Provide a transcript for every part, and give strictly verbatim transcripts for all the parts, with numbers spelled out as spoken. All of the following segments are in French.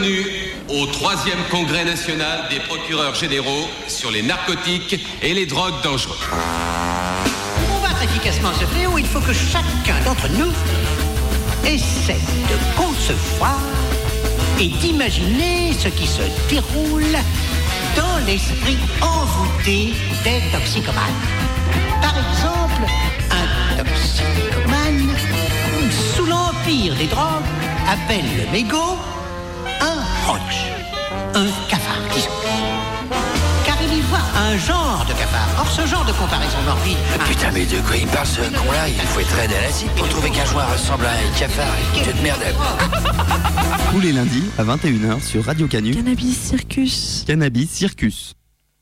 Bienvenue au troisième congrès national des procureurs généraux sur les narcotiques et les drogues dangereuses. Pour combattre efficacement ce fléau, il faut que chacun d'entre nous essaie de concevoir et d'imaginer ce qui se déroule dans l'esprit envoûté des toxicomanes. Par exemple, un toxicomane sous l'empire des drogues appelle le mégot un roach, un cafard, disons. Car il y voit un genre de cafard. Or, ce genre de comparaison morbide... Putain, mais de quoi il parle ce con-là? Il faut être raide à l'acide pour trouver qu'un joint ressemble à un cafard. Et que de merde. Tous les lundis à vingt et une heures sur Radio Canu. Cannabis Circus. Cannabis Circus.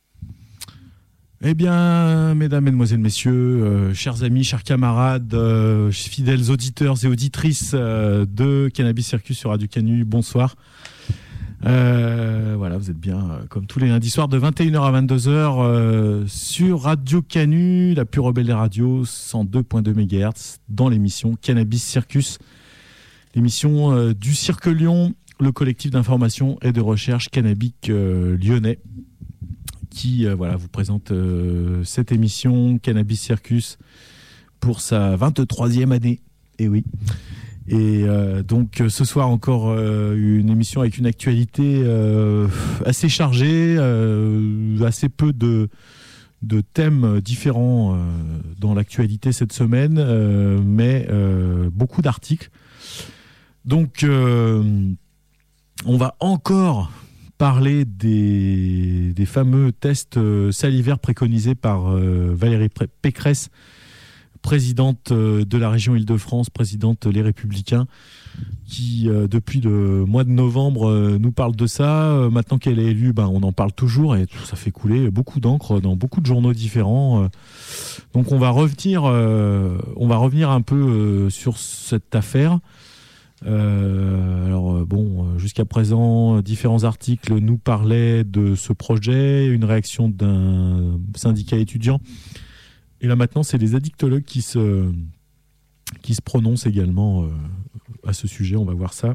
Eh bien, mesdames, mesdemoiselles, messieurs, euh, chers amis, chers camarades, euh, fidèles auditeurs et auditrices euh, de Cannabis Circus sur Radio Canu, bonsoir. Euh, voilà, vous êtes bien euh, comme tous les lundis soirs de vingt et une heures à vingt-deux heures euh, sur Radio Canu, la plus rebelle des radios, cent deux virgule deux mégahertz, dans l'émission Cannabis Circus, l'émission euh, du Cirque Lyon, le collectif d'information et de recherche cannabique euh, lyonnais, qui euh, voilà, vous présente euh, cette émission Cannabis Circus pour sa vingt-troisième année. Et oui. Et euh, donc ce soir encore euh, une émission avec une actualité euh, assez chargée, euh, assez peu de, de thèmes différents euh, dans l'actualité cette semaine, euh, mais euh, beaucoup d'articles. Donc euh, on va encore parler des, des fameux tests salivaires préconisés par euh, Valérie Pécresse, présidente de la région Île-de-France, présidente Les Républicains, qui euh, depuis le mois de novembre euh, nous parle de ça. Euh, maintenant qu'elle est élue, ben, on en parle toujours et ça fait couler beaucoup d'encre dans beaucoup de journaux différents. Euh, donc on va revenir, euh, on va revenir un peu euh, sur cette affaire. Euh, alors bon, jusqu'à présent, différents articles nous parlaient de ce projet, une réaction d'un syndicat étudiant. Et là maintenant, c'est les addictologues qui se, qui se prononcent également euh, à ce sujet. On va voir ça.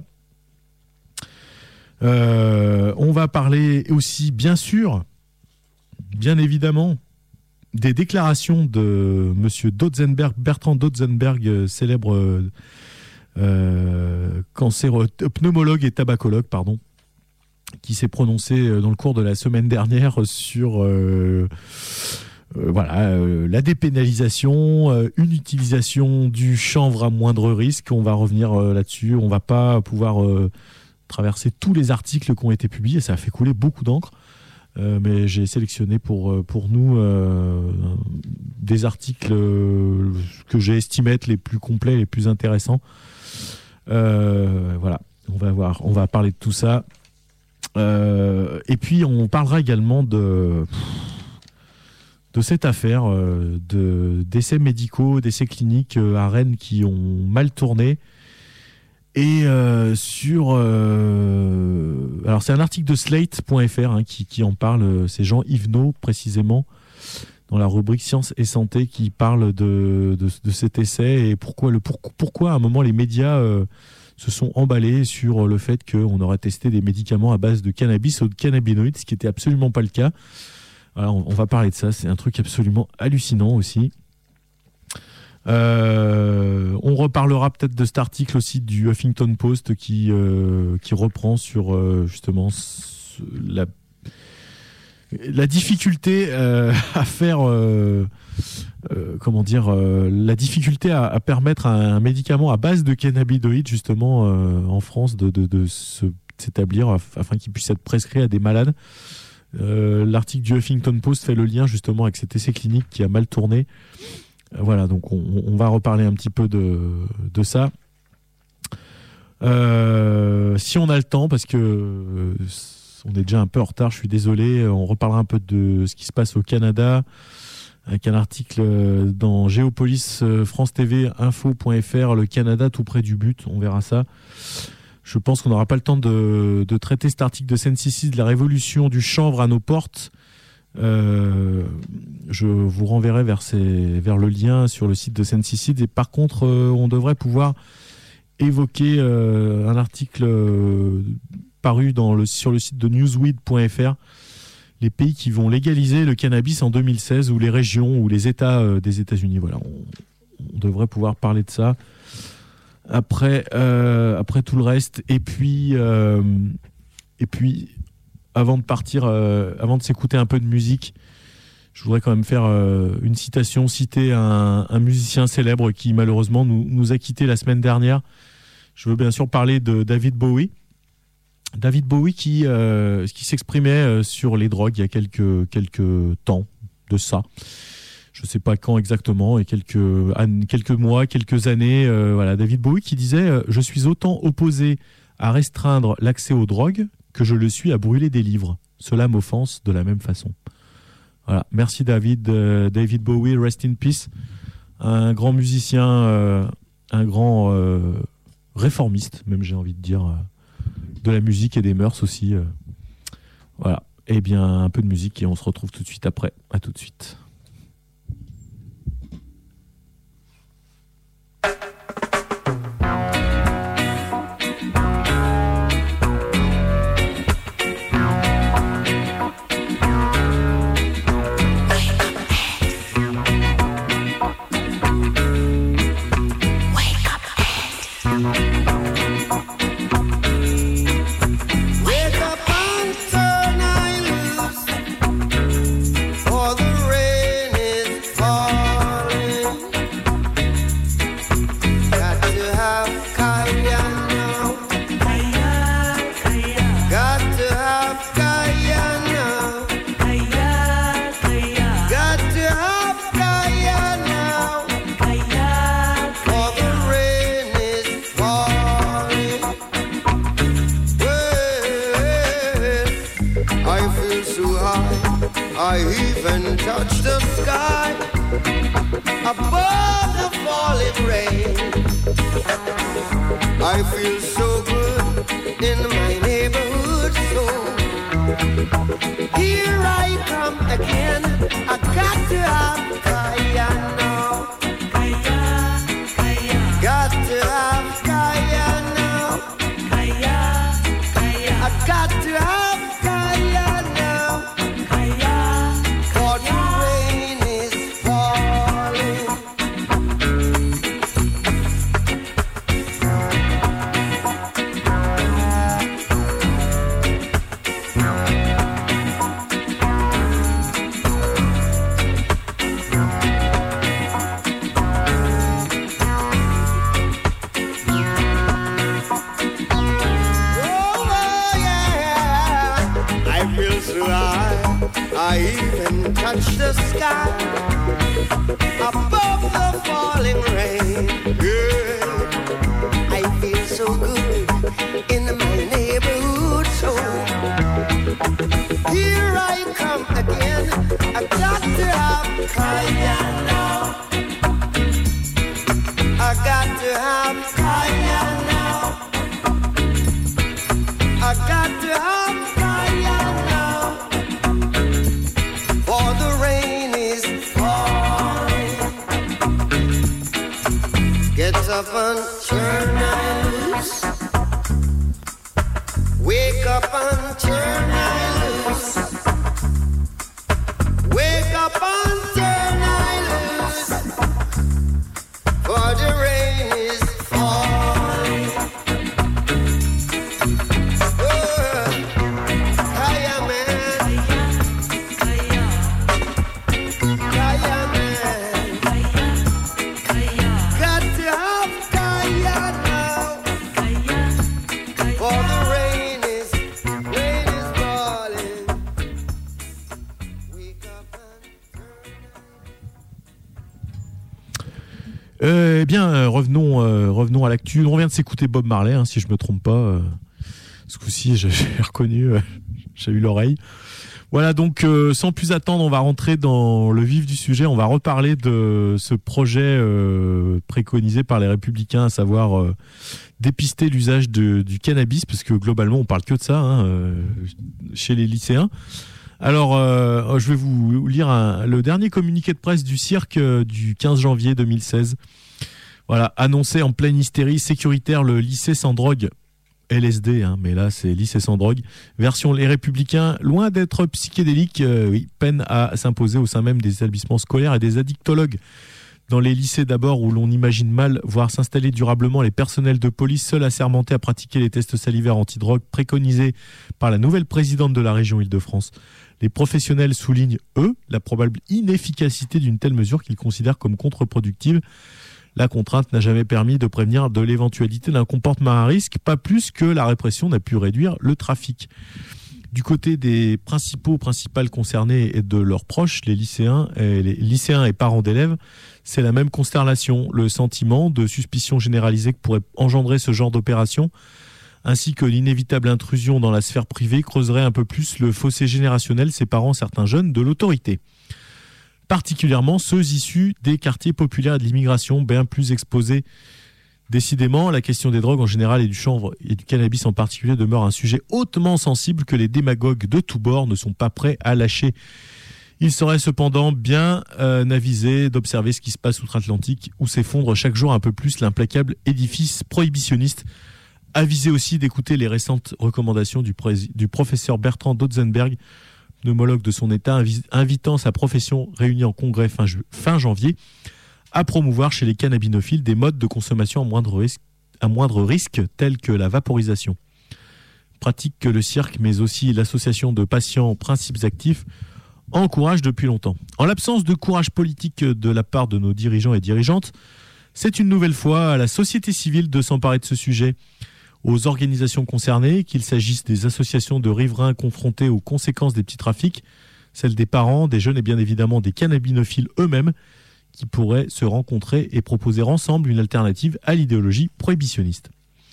Euh, on va parler aussi, bien sûr, bien évidemment, des déclarations de Monsieur Dotzenberg, Bertrand Dotzenberg, euh, célèbre euh, euh, cancéro, pneumologue et tabacologue, pardon, qui s'est prononcé dans le cours de la semaine dernière sur euh, euh, voilà, euh, la dépénalisation, euh, une utilisation du chanvre à moindre risque. On va revenir euh, là-dessus. On va pas pouvoir euh, traverser tous les articles qui ont été publiés. Ça a fait couler beaucoup d'encre. Euh, mais j'ai sélectionné pour, pour nous euh, des articles euh, que j'ai estimés être les plus complets, les plus intéressants. Euh, voilà, on va voir, on va parler de tout ça. Euh, et puis on parlera également de de cette affaire euh, de d'essais médicaux, d'essais cliniques euh, à Rennes qui ont mal tourné. Et euh, sur euh, alors c'est un article de Slate point F R hein, qui qui en parle. C'est Jean Yvenot précisément dans la rubrique Sciences et Santé qui parle de de, de cet essai et pourquoi le pour, pourquoi à un moment les médias euh, se sont emballés sur le fait qu'on aurait testé des médicaments à base de cannabis ou de cannabinoïdes, ce qui était absolument pas le cas. Alors on, on va parler de ça. C'est un truc absolument hallucinant aussi. Euh, on reparlera peut-être de cet article aussi du Huffington Post qui euh, qui reprend sur euh, justement ce, la la difficulté euh, à faire euh, euh, comment dire euh, la difficulté à, à permettre à un médicament à base de cannabinoïdes justement euh, en France de de, de se, s'établir afin qu'il puisse être prescrit à des malades. Euh, l'article du Huffington Post fait le lien justement avec cet essai clinique qui a mal tourné. Voilà, donc on, on va reparler un petit peu de, de ça. Euh, si on a le temps, parce que euh, on est déjà un peu en retard, je suis désolé, on reparlera un peu de ce qui se passe au Canada, avec un article dans Géopolis France T V info point F R, le Canada tout près du but, on verra ça. Je pense qu'on n'aura pas le temps de, de traiter cet article de Sensi de la révolution du chanvre à nos portes. Euh, je vous renverrai vers, ces, vers le lien sur le site de Sensicide. Et par contre, euh, on devrait pouvoir évoquer euh, un article euh, paru dans le, sur le site de newsweed point f r, les pays qui vont légaliser le cannabis en deux mille seize, ou les régions ou les États euh, des États-Unis. Voilà, on, on devrait pouvoir parler de ça après, euh, après tout le reste. Et puis, euh, et puis avant de partir, euh, avant de s'écouter un peu de musique, je voudrais quand même faire euh, une citation, citer un, un musicien célèbre qui malheureusement nous, nous a quittés la semaine dernière. Je veux bien sûr parler de David Bowie. David Bowie qui, euh, qui s'exprimait sur les drogues il y a quelques, quelques temps de ça. Je ne sais pas quand exactement, et quelques, quelques mois, quelques années. Euh, voilà, David Bowie qui disait euh, « Je suis autant opposé à restreindre l'accès aux drogues que je le suis à brûler des livres. Cela m'offense de la même façon. » Voilà, merci David, euh, David Bowie, rest in peace, un grand musicien, euh, un grand euh, réformiste, même j'ai envie de dire, euh, de la musique et des mœurs aussi. Euh. Voilà, et bien un peu de musique et on se retrouve tout de suite après. À tout de suite. I even touch the sky above the falling rain. I feel so good in my neighborhood, so here I come again. I got to have Kaya now. Got to have Kaya now. I got to have Kaya now. For the rain is falling. I even touch the sky above the falling rain. Yeah. I feel so good in my neighborhood, so here I come again. I got to have Kaya now. I got to have Kaya now. I got to have Kaya now. For the rain is falling. Get up and turn I loose. Wake up and turn I loose. Wake up and turn I loose. For the rain is falling. Oh, Kaya man. Kaya man. Got to have Kaya now. For the rain is, rain is falling. Wake up and Euh, eh bien, euh, revenons, euh, revenons à l'actu. On vient de s'écouter Bob Marley, hein, si je me trompe pas. Euh, ce coup-ci, j'ai, j'ai reconnu, euh, j'ai eu l'oreille. Voilà, donc euh, sans plus attendre, on va rentrer dans le vif du sujet. On va reparler de ce projet euh, préconisé par les Républicains, à savoir euh, dépister l'usage de, du cannabis, parce que globalement, on parle que de ça hein, euh, chez les lycéens. Alors, euh, je vais vous lire un, le dernier communiqué de presse du cirque euh, du quinze janvier deux mille seize. Voilà, annoncé en pleine hystérie sécuritaire, le lycée sans drogue L S D, hein, mais là c'est lycée sans drogue. Version Les Républicains, loin d'être psychédélique, euh, oui, peine à s'imposer au sein même des établissements scolaires et des addictologues. Dans les lycées d'abord, où l'on imagine mal voir s'installer durablement les personnels de police seuls assermentés à pratiquer les tests salivaires antidrogue préconisés par la nouvelle présidente de la région Île-de-France. Les professionnels soulignent, eux, la probable inefficacité d'une telle mesure qu'ils considèrent comme contre-productive. La contrainte n'a jamais permis de prévenir de l'éventualité d'un comportement à risque, pas plus que la répression n'a pu réduire le trafic. Du côté des principaux, principales concernés et de leurs proches, les lycéens et, les lycéens et parents d'élèves, c'est la même constellation. Le sentiment de suspicion généralisée que pourrait engendrer ce genre d'opération, ainsi que l'inévitable intrusion dans la sphère privée, creuserait un peu plus le fossé générationnel séparant certains jeunes de l'autorité. Particulièrement ceux issus des quartiers populaires et de l'immigration, bien plus exposés. Décidément, la question des drogues en général et du chanvre et du cannabis en particulier demeure un sujet hautement sensible que les démagogues de tous bords ne sont pas prêts à lâcher. Il serait cependant bien euh, avisé d'observer ce qui se passe outre-Atlantique, où s'effondre chaque jour un peu plus l'implacable édifice prohibitionniste. Avisé aussi d'écouter les récentes recommandations du, pré- du professeur Bertrand Dotzenberg, pneumologue de son état, invi- invitant sa profession réunie en congrès fin, ju- fin janvier à promouvoir chez les cannabinophiles des modes de consommation à moindre risque, à moindre risque tels que la vaporisation. Pratique que le cirque, mais aussi l'association de patients Principes Actifs encourage depuis longtemps. En l'absence de courage politique de la part de nos dirigeants et dirigeantes, c'est une nouvelle fois à la société civile de s'emparer de ce sujet. Aux organisations concernées, qu'il s'agisse des associations de riverains confrontés aux conséquences des petits trafics, celles des parents, des jeunes et bien évidemment des cannabinophiles eux-mêmes, qui pourraient se rencontrer et proposer ensemble une alternative à l'idéologie prohibitionniste.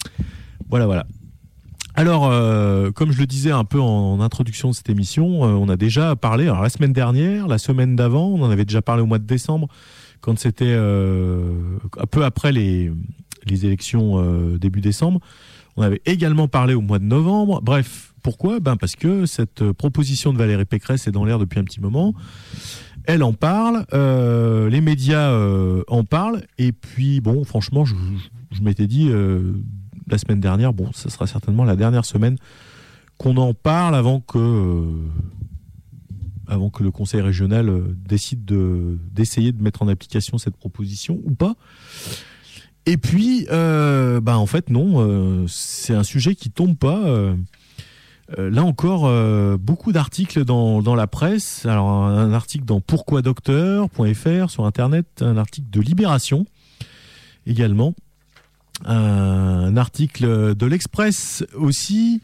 Voilà, voilà. Alors, euh, comme je le disais un peu en, en introduction de cette émission, euh, on a déjà parlé, alors la semaine dernière, la semaine d'avant, on en avait déjà parlé au mois de décembre, quand c'était euh, un peu après les, les élections euh, début décembre. On avait également parlé au mois de novembre. Bref, pourquoi ? Ben parce que cette proposition de Valérie Pécresse est dans l'air depuis un petit moment. Elle en parle, euh, les médias euh, en parlent, et puis bon, franchement, je, je, je m'étais dit euh, la semaine dernière, bon, ça sera certainement la dernière semaine qu'on en parle avant que, euh, avant que le Conseil régional euh, décide de, d'essayer de mettre en application cette proposition ou pas. Et puis, euh, bah en fait non, euh, c'est un sujet qui tombe pas. Euh, euh, là encore, euh, beaucoup d'articles dans dans la presse. Alors un, un article dans pourquoi docteur point f r sur internet, un article de Libération également, un, un article de l'Express aussi.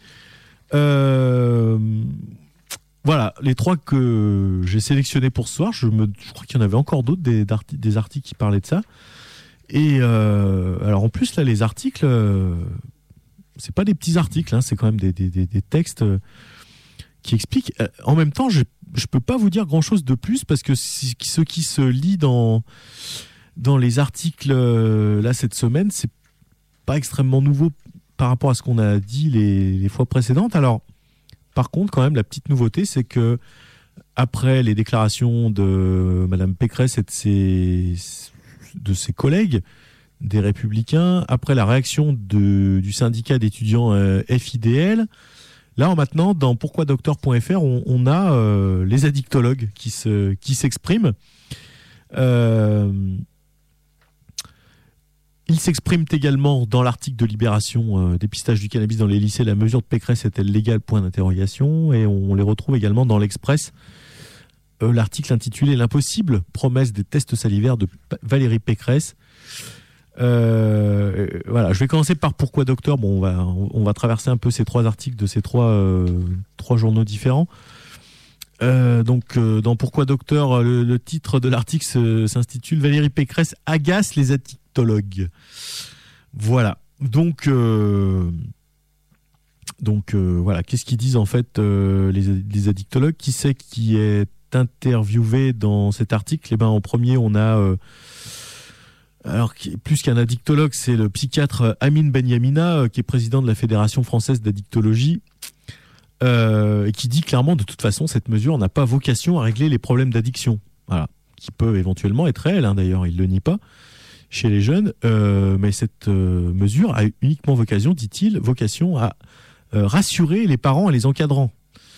Euh, voilà, les trois que j'ai sélectionnés pour ce soir. Je me, je crois qu'il y en avait encore d'autres des, des articles qui parlaient de ça. Et euh, alors en plus là les articles, euh, c'est pas des petits articles, hein, c'est quand même des, des, des, des textes euh, qui expliquent. Euh, en même temps, je je peux pas vous dire grand chose de plus parce que si, ce qui se lit dans dans les articles euh, là cette semaine, c'est pas extrêmement nouveau par rapport à ce qu'on a dit les, les fois précédentes. Alors par contre, quand même, la petite nouveauté, c'est que après les déclarations de Madame Pécresse et de ses de ses collègues des Républicains, après la réaction de, du syndicat d'étudiants euh, F I D L, là maintenant dans pourquoi docteur point f r on, on a euh, les addictologues qui se qui s'expriment. Euh, ils s'expriment également dans l'article de Libération, euh, dépistage du cannabis dans les lycées, la mesure de Pécresse est-elle légale, point d'interrogation, et on les retrouve également dans l'Express. Euh, l'article intitulé l'impossible promesse des tests salivaires de P- Valérie Pécresse. Euh, voilà, je vais commencer par pourquoi docteur. Bon, on va on va traverser un peu ces trois articles de ces trois euh, trois journaux différents. Euh, donc euh, dans pourquoi docteur, le, le titre de l'article se, s'intitule Valérie Pécresse agace les addictologues. Voilà. Donc euh, donc euh, voilà, qu'est-ce qu'ils disent en fait euh, les les addictologues? Qui c'est qui est interviewé dans cet article? Eh ben en premier on a euh, alors plus qu'un addictologue, c'est le psychiatre Amine Benyamina euh, qui est président de la Fédération française d'addictologie euh, et qui dit clairement de toute façon cette mesure n'a pas vocation à régler les problèmes d'addiction, voilà, qui peuvent éventuellement être réels, hein, d'ailleurs il le nie pas. chez les jeunes, euh, mais cette euh, mesure a uniquement vocation, dit-il, vocation à euh, rassurer les parents et les encadrants.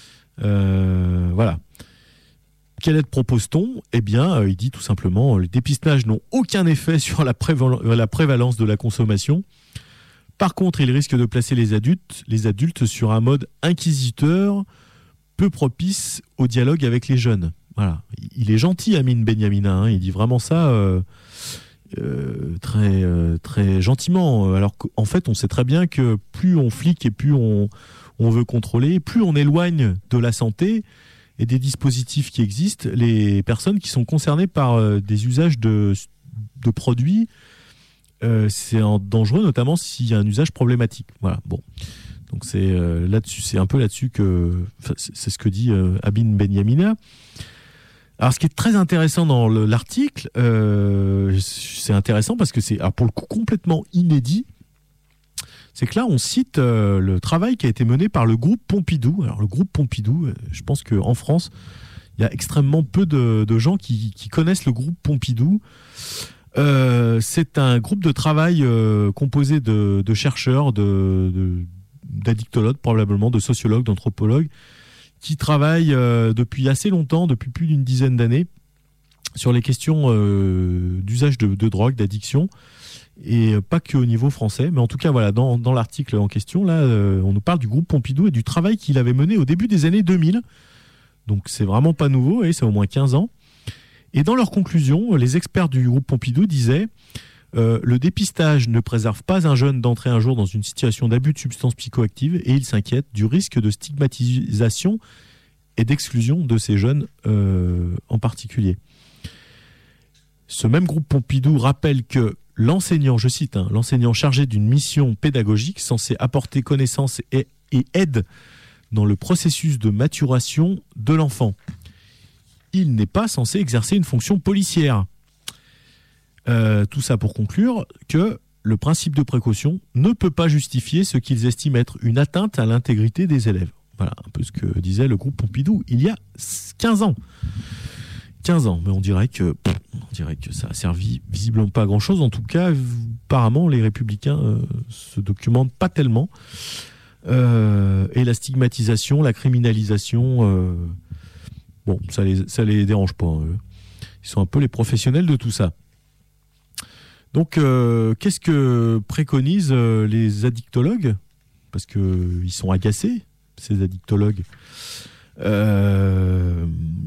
Euh, voilà. Quelle aide propose-t-on ? Eh bien, euh, il dit tout simplement, les dépistages n'ont aucun effet sur la, préval- la prévalence de la consommation. Par contre, il risque de placer les adultes, les adultes sur un mode inquisiteur, peu propice au dialogue avec les jeunes. Voilà. Il est gentil, Amin Benyamina, hein. Il dit vraiment ça euh, euh, très, euh, très gentiment. Alors qu'en fait, on sait très bien que plus on flique et plus on, on veut contrôler, plus on éloigne de la santé et des dispositifs qui existent les personnes qui sont concernées par euh, des usages de, de produits. Euh, c'est dangereux, notamment s'il y a un usage problématique. Voilà. Bon. Donc c'est euh, là-dessus, c'est un peu là-dessus que c'est, c'est ce que dit euh, Amin Benyamina. Alors, ce qui est très intéressant dans le, l'article, euh, c'est intéressant parce que c'est, alors pour le coup, complètement inédit. C'est que là, on cite euh, le travail qui a été mené par le groupe Pompidou. Alors, le groupe Pompidou, euh, je pense qu'en France, il y a extrêmement peu de, de gens qui, qui connaissent le groupe Pompidou. Euh, c'est un groupe de travail euh, composé de, de chercheurs, de, de, d'addictologues, probablement, de sociologues, d'anthropologues, qui travaillent euh, depuis assez longtemps, depuis plus d'une dizaine d'années, sur les questions euh, d'usage de, de drogue, d'addiction, et pas que au niveau français, mais en tout cas, voilà, dans, dans l'article en question, là, euh, on nous parle du groupe Pompidou et du travail qu'il avait mené au début des années deux mille. Donc, c'est vraiment pas nouveau, et c'est au moins quinze ans. Et dans leurs conclusions, les experts du groupe Pompidou disaient euh, « Le dépistage ne préserve pas un jeune d'entrer un jour dans une situation d'abus de substances psychoactives et ils s'inquiètent du risque de stigmatisation et d'exclusion de ces jeunes euh, en particulier. » Ce même groupe Pompidou rappelle que l'enseignant, je cite, hein, l'enseignant chargé d'une mission pédagogique censé apporter connaissance et, et aide dans le processus de maturation de l'enfant. Il n'est pas censé exercer une fonction policière. Euh, tout ça pour conclure que le principe de précaution ne peut pas justifier ce qu'ils estiment être une atteinte à l'intégrité des élèves. Voilà un peu ce que disait le groupe Pompidou il y a quinze ans. quinze ans, mais on dirait que, on dirait que ça a servi visiblement pas à grand-chose. En tout cas, apparemment, les Républicains euh, se documentent pas tellement. Euh, et la stigmatisation, la criminalisation... Euh, Bon, ça les, ça les dérange pas. Eux. Ils sont un peu les professionnels de tout ça. Donc, euh, qu'est-ce que préconisent euh, les addictologues ? Parce qu'ils sont agacés, ces addictologues. Euh,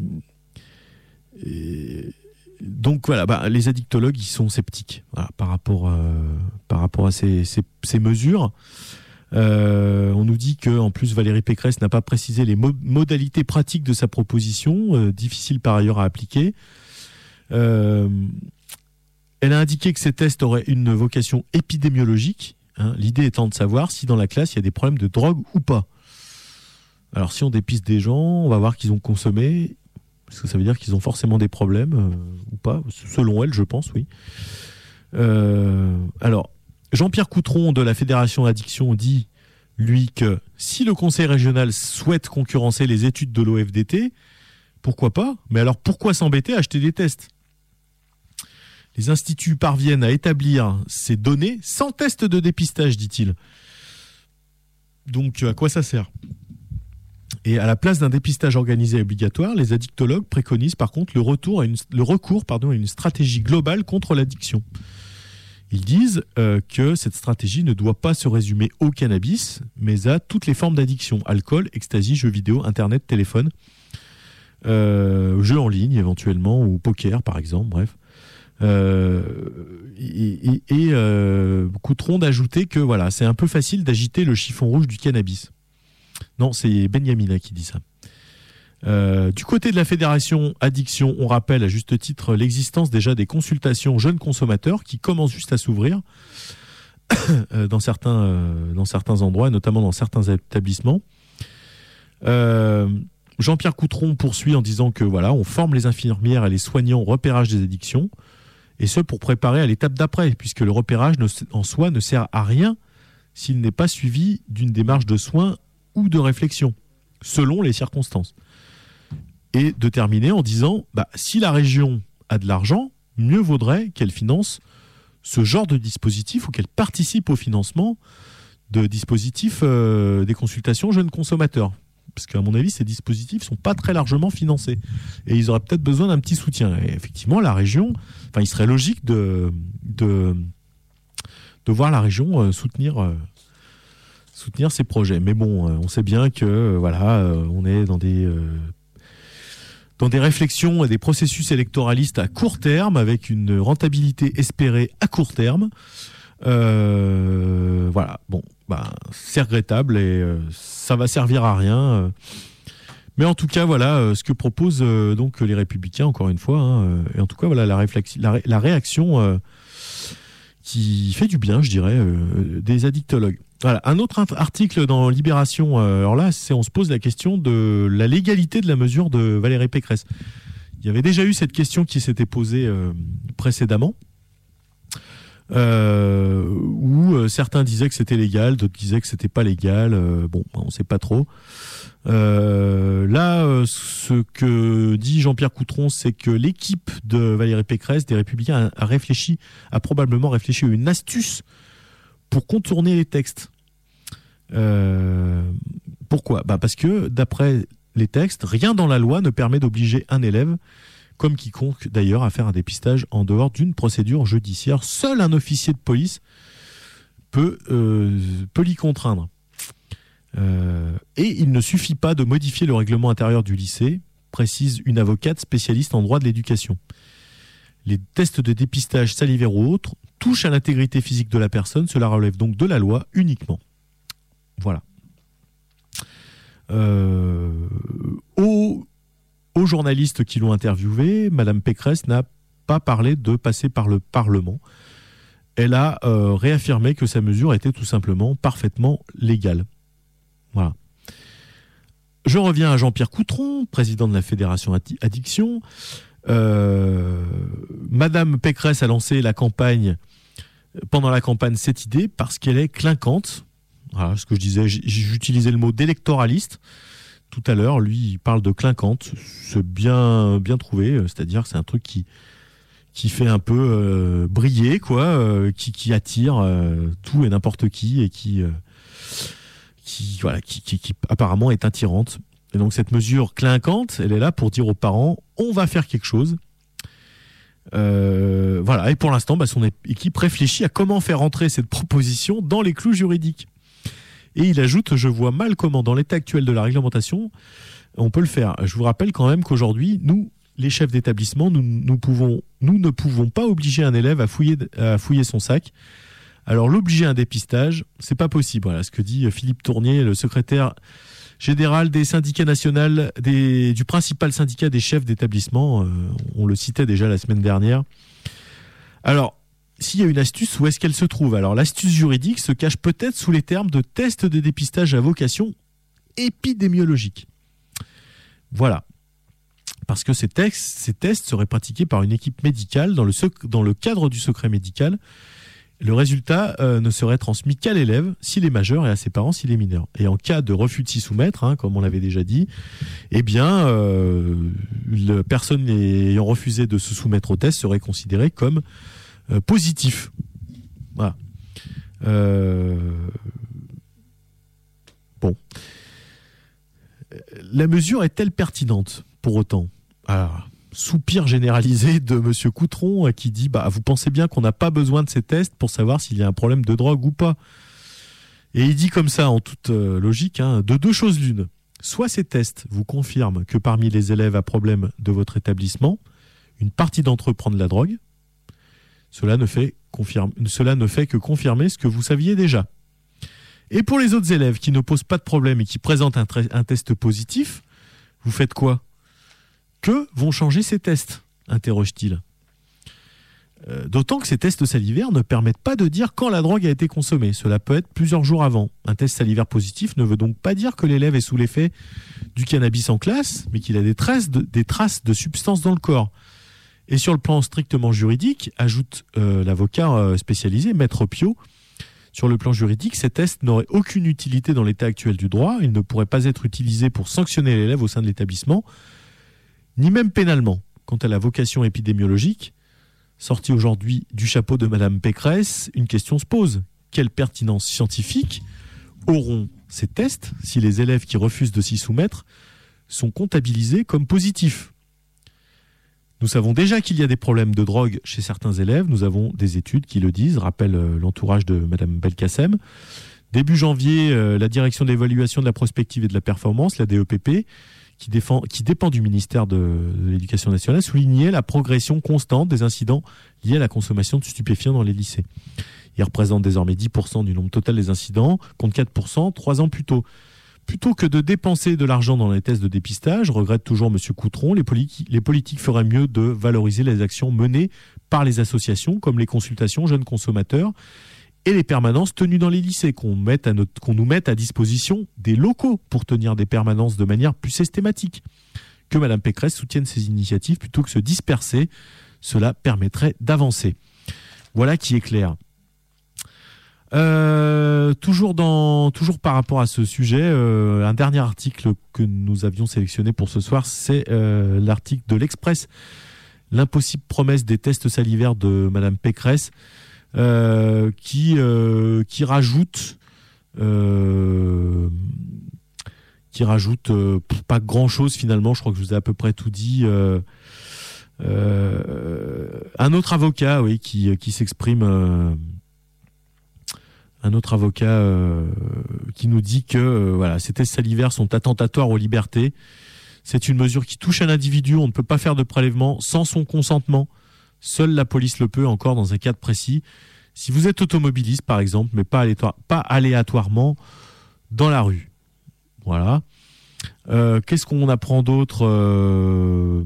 et, donc, voilà, bah, les addictologues, ils sont sceptiques voilà, par, rapport, euh, par rapport à ces, ces, ces mesures. Euh, on nous dit que, en plus, Valérie Pécresse n'a pas précisé les mo- modalités pratiques de sa proposition, euh, difficile par ailleurs à appliquer. Euh, elle a indiqué que ces tests auraient une vocation épidémiologique, hein, l'idée étant de savoir si dans la classe il y a des problèmes de drogue ou pas. Alors, si on dépiste des gens, on va voir qu'ils ont consommé, parce que ça veut dire qu'ils ont forcément des problèmes euh, ou pas, selon elle, je pense, oui. Euh, alors. Jean-Pierre Coutron de la Fédération Addiction dit, lui, que si le Conseil régional souhaite concurrencer les études de l'O F D T, pourquoi pas ? Mais alors pourquoi s'embêter à acheter des tests ? Les instituts parviennent à établir ces données sans test de dépistage, dit-il. Donc à quoi ça sert ? Et à la place d'un dépistage organisé et obligatoire, les addictologues préconisent par contre le, retour à une, le recours pardon, à une stratégie globale contre l'addiction. Ils disent euh, que cette stratégie ne doit pas se résumer au cannabis, mais à toutes les formes d'addiction. Alcool, ecstasy, jeux vidéo, internet, téléphone, euh, jeux en ligne éventuellement, ou poker par exemple, bref. Euh, et et, et euh, Coutron d'ajouter que voilà, c'est un peu facile d'agiter le chiffon rouge du cannabis. Non, c'est Benyamina qui dit ça. Euh, du côté de la Fédération Addiction, on rappelle à juste titre l'existence déjà des consultations jeunes consommateurs qui commencent juste à s'ouvrir dans certains, euh, dans certains endroits, notamment dans certains établissements. Euh, Jean-Pierre Coutron poursuit en disant que voilà, on forme les infirmières et les soignants au repérage des addictions, et ce pour préparer à l'étape d'après, puisque le repérage ne, en soi ne sert à rien s'il n'est pas suivi d'une démarche de soins ou de réflexion, selon les circonstances. Et de terminer en disant, bah, si la région a de l'argent, mieux vaudrait qu'elle finance ce genre de dispositif ou qu'elle participe au financement de dispositifs euh, des consultations jeunes consommateurs. Parce qu'à mon avis, ces dispositifs ne sont pas très largement financés. Et ils auraient peut-être besoin d'un petit soutien. Et effectivement, la région, enfin, il serait logique de, de, de voir la région euh, soutenir, euh, soutenir ces projets. Mais bon, euh, on sait bien que euh, voilà, euh, on est dans des, euh, dans des réflexions et des processus électoralistes à court terme, avec une rentabilité espérée à court terme. Euh, voilà, bon, bah, c'est regrettable et euh, ça va servir à rien. Euh, mais en tout cas, voilà euh, ce que proposent euh, donc les Républicains, encore une fois. Hein, euh, et en tout cas, voilà la, réflex- la, ré- la réaction euh, qui fait du bien, je dirais, euh, des addictologues. Voilà, un autre int- article dans Libération. Euh, alors là, c'est on se pose la question de la légalité de la mesure de Valérie Pécresse. Il y avait déjà eu cette question qui s'était posée euh, précédemment. Euh, où euh, certains disaient que c'était légal, d'autres disaient que c'était pas légal. Euh, bon, on sait pas trop. Euh, là, euh, ce que dit Jean-Pierre Coutron, c'est que l'équipe de Valérie Pécresse, des Républicains, a, a réfléchi, a probablement réfléchi à une astuce pour contourner les textes. Euh, pourquoi ? Bah parce que d'après les textes, rien dans la loi ne permet d'obliger un élève, comme quiconque d'ailleurs, à faire un dépistage en dehors d'une procédure judiciaire. Seul un officier de police peut, euh, peut l'y contraindre. Euh, et il ne suffit pas de modifier le règlement intérieur du lycée, précise une avocate spécialiste en droit de l'éducation. Les tests de dépistage salivaire ou autres touchent à l'intégrité physique de la personne, cela relève donc de la loi uniquement. Voilà. Euh, au Aux journalistes qui l'ont interviewé, Madame Pécresse n'a pas parlé de passer par le Parlement. Elle a euh, réaffirmé que sa mesure était tout simplement parfaitement légale. Voilà. Je reviens à Jean-Pierre Coutron, président de la Fédération Addiction. Euh, Madame Pécresse a lancé la campagne, pendant la campagne, cette idée parce qu'elle est clinquante. Voilà ce que je disais, j'utilisais le mot d'électoraliste. Tout à l'heure, lui, il parle de clinquante. C'est bien, bien trouvé. C'est-à-dire que c'est un truc qui, qui fait un peu euh, briller, quoi, euh, qui, qui attire euh, tout et n'importe qui et qui, euh, qui, voilà, qui, qui, qui apparemment est attirante. Et donc cette mesure clinquante, elle est là pour dire aux parents, on va faire quelque chose. Euh, voilà. Et pour l'instant, bah, son équipe réfléchit à comment faire entrer cette proposition dans les clous juridiques. Et il ajoute, je vois mal comment, dans l'état actuel de la réglementation, on peut le faire. Je vous rappelle quand même qu'aujourd'hui, nous, les chefs d'établissement, nous, nous, pouvons, nous ne pouvons pas obliger un élève à fouiller, à fouiller son sac. Alors, l'obliger à un dépistage, c'est pas possible. Voilà ce que dit Philippe Tournier, le secrétaire général des syndicats nationaux, des, du principal syndicat des chefs d'établissement. Euh, on le citait déjà la semaine dernière. Alors, s'il y a une astuce, où est-ce qu'elle se trouve ? Alors, l'astuce juridique se cache peut-être sous les termes de tests de dépistage à vocation épidémiologique. Voilà. Parce que ces tests, ces tests seraient pratiqués par une équipe médicale dans le, sec- dans le cadre du secret médical. Le résultat euh, ne serait transmis qu'à l'élève s'il est majeur et à ses parents s'il est mineur. Et en cas de refus de s'y soumettre, hein, comme on l'avait déjà dit, eh bien, euh, la personne ayant refusé de se soumettre au test serait considérée comme Euh, positif. Voilà. Euh... Bon. La mesure est-elle pertinente pour autant ? Alors, soupir généralisé de Monsieur Coutron qui dit bah, vous pensez bien qu'on n'a pas besoin de ces tests pour savoir s'il y a un problème de drogue ou pas. Et il dit comme ça, en toute euh, logique, hein, de deux choses l'une. Soit ces tests vous confirment que parmi les élèves à problème de votre établissement, une partie d'entre eux prend de la drogue. Cela ne fait, confirme, cela ne fait que confirmer ce que vous saviez déjà. Et pour les autres élèves qui ne posent pas de problème et qui présentent un, tra- un test positif, vous faites quoi ? Que vont changer ces tests ? Interroge-t-il. Euh, d'autant que ces tests salivaires ne permettent pas de dire quand la drogue a été consommée. Cela peut être plusieurs jours avant. Un test salivaire positif ne veut donc pas dire que l'élève est sous l'effet du cannabis en classe, mais qu'il a des traces de, des traces de substances dans le corps. Et sur le plan strictement juridique, ajoute euh, l'avocat euh, spécialisé, Maître Piot, sur le plan juridique, ces tests n'auraient aucune utilité dans l'état actuel du droit. Ils ne pourraient pas être utilisés pour sanctionner l'élève au sein de l'établissement, ni même pénalement. Quant à la vocation épidémiologique, sorti aujourd'hui du chapeau de Madame Pécresse, une question se pose. Quelle pertinence scientifique auront ces tests si les élèves qui refusent de s'y soumettre sont comptabilisés comme positifs ? Nous savons déjà qu'il y a des problèmes de drogue chez certains élèves. Nous avons des études qui le disent, rappelle euh, l'entourage de Madame Belkacem. Début janvier, euh, la direction de l'évaluation de la prospective et de la performance, la D E P P, qui, défend, qui dépend du ministère de, de l'Éducation nationale, soulignait la progression constante des incidents liés à la consommation de stupéfiants dans les lycées. Ils représentent désormais dix pour cent du nombre total des incidents, contre quatre pour cent trois ans plus tôt. Plutôt que de dépenser de l'argent dans les tests de dépistage, regrette toujours M. Coutron, les, politi- les politiques feraient mieux de valoriser les actions menées par les associations, comme les consultations jeunes consommateurs et les permanences tenues dans les lycées, qu'on, mette à notre, qu'on nous mette à disposition des locaux pour tenir des permanences de manière plus systématique. Que Mme Pécresse soutienne ces initiatives plutôt que se disperser, cela permettrait d'avancer. Voilà qui est clair. Euh, toujours dans, toujours par rapport à ce sujet, euh, un dernier article que nous avions sélectionné pour ce soir, c'est euh, l'article de l'Express, l'impossible promesse des tests salivaires de Madame Pécresse, euh, qui euh, qui rajoute, euh, qui rajoute euh, pas grand chose finalement. Je crois que je vous ai à peu près tout dit. Euh, euh, un autre avocat, oui, qui qui s'exprime. Euh, Un autre avocat euh, qui nous dit que euh, voilà, ces tests salivaires sont attentatoires aux libertés. C'est une mesure qui touche un individu. On ne peut pas faire de prélèvement sans son consentement. Seule la police le peut, encore dans un cadre précis. Si vous êtes automobiliste, par exemple, mais pas, aléatoire, pas aléatoirement dans la rue. Voilà. Euh, qu'est-ce qu'on apprend d'autre euh...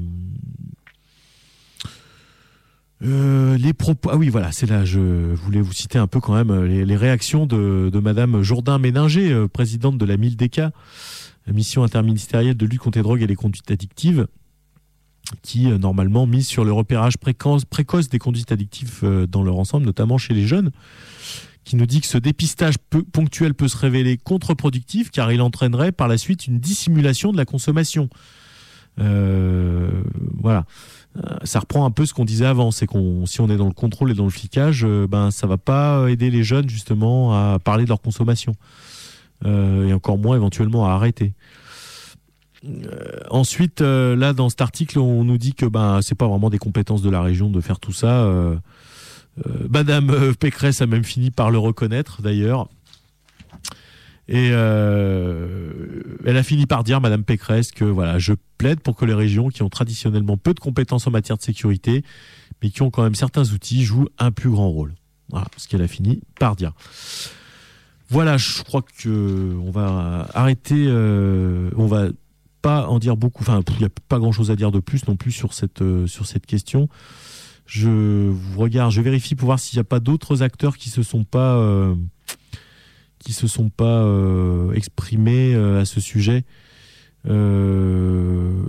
Euh, les propos, ah oui, voilà, c'est là, je voulais vous citer un peu quand même les, les réactions de, de Madame Jourdain-Méninger, euh, présidente de la MILDECA, la mission interministérielle de lutte contre les drogues et les conduites addictives, qui euh, normalement mise sur le repérage précoce, précoce des conduites addictives euh, dans leur ensemble, notamment chez les jeunes, qui nous dit que ce dépistage peu, ponctuel peut se révéler contre-productif car il entraînerait par la suite une dissimulation de la consommation. Euh, voilà. Ça reprend un peu ce qu'on disait avant, c'est qu'on, si on est dans le contrôle et dans le flicage, euh, ben ça va pas aider les jeunes justement à parler de leur consommation euh, et encore moins éventuellement à arrêter. Euh, ensuite, euh, là dans cet article, on nous dit que ben c'est pas vraiment des compétences de la région de faire tout ça. Euh, euh, Madame Pécresse a même fini par le reconnaître d'ailleurs. Et euh, elle a fini par dire, Madame Pécresse, que voilà, je plaide pour que les régions qui ont traditionnellement peu de compétences en matière de sécurité, mais qui ont quand même certains outils, jouent un plus grand rôle. Voilà ce qu'elle a fini par dire. Voilà, je crois que on va arrêter, euh, on va pas en dire beaucoup. Enfin, il n'y a pas grand-chose à dire de plus non plus sur cette euh, sur cette question. Je regarde, je vérifie pour voir s'il n'y a pas d'autres acteurs qui se sont pas euh, qui se sont pas euh, exprimés euh, à ce sujet. Euh...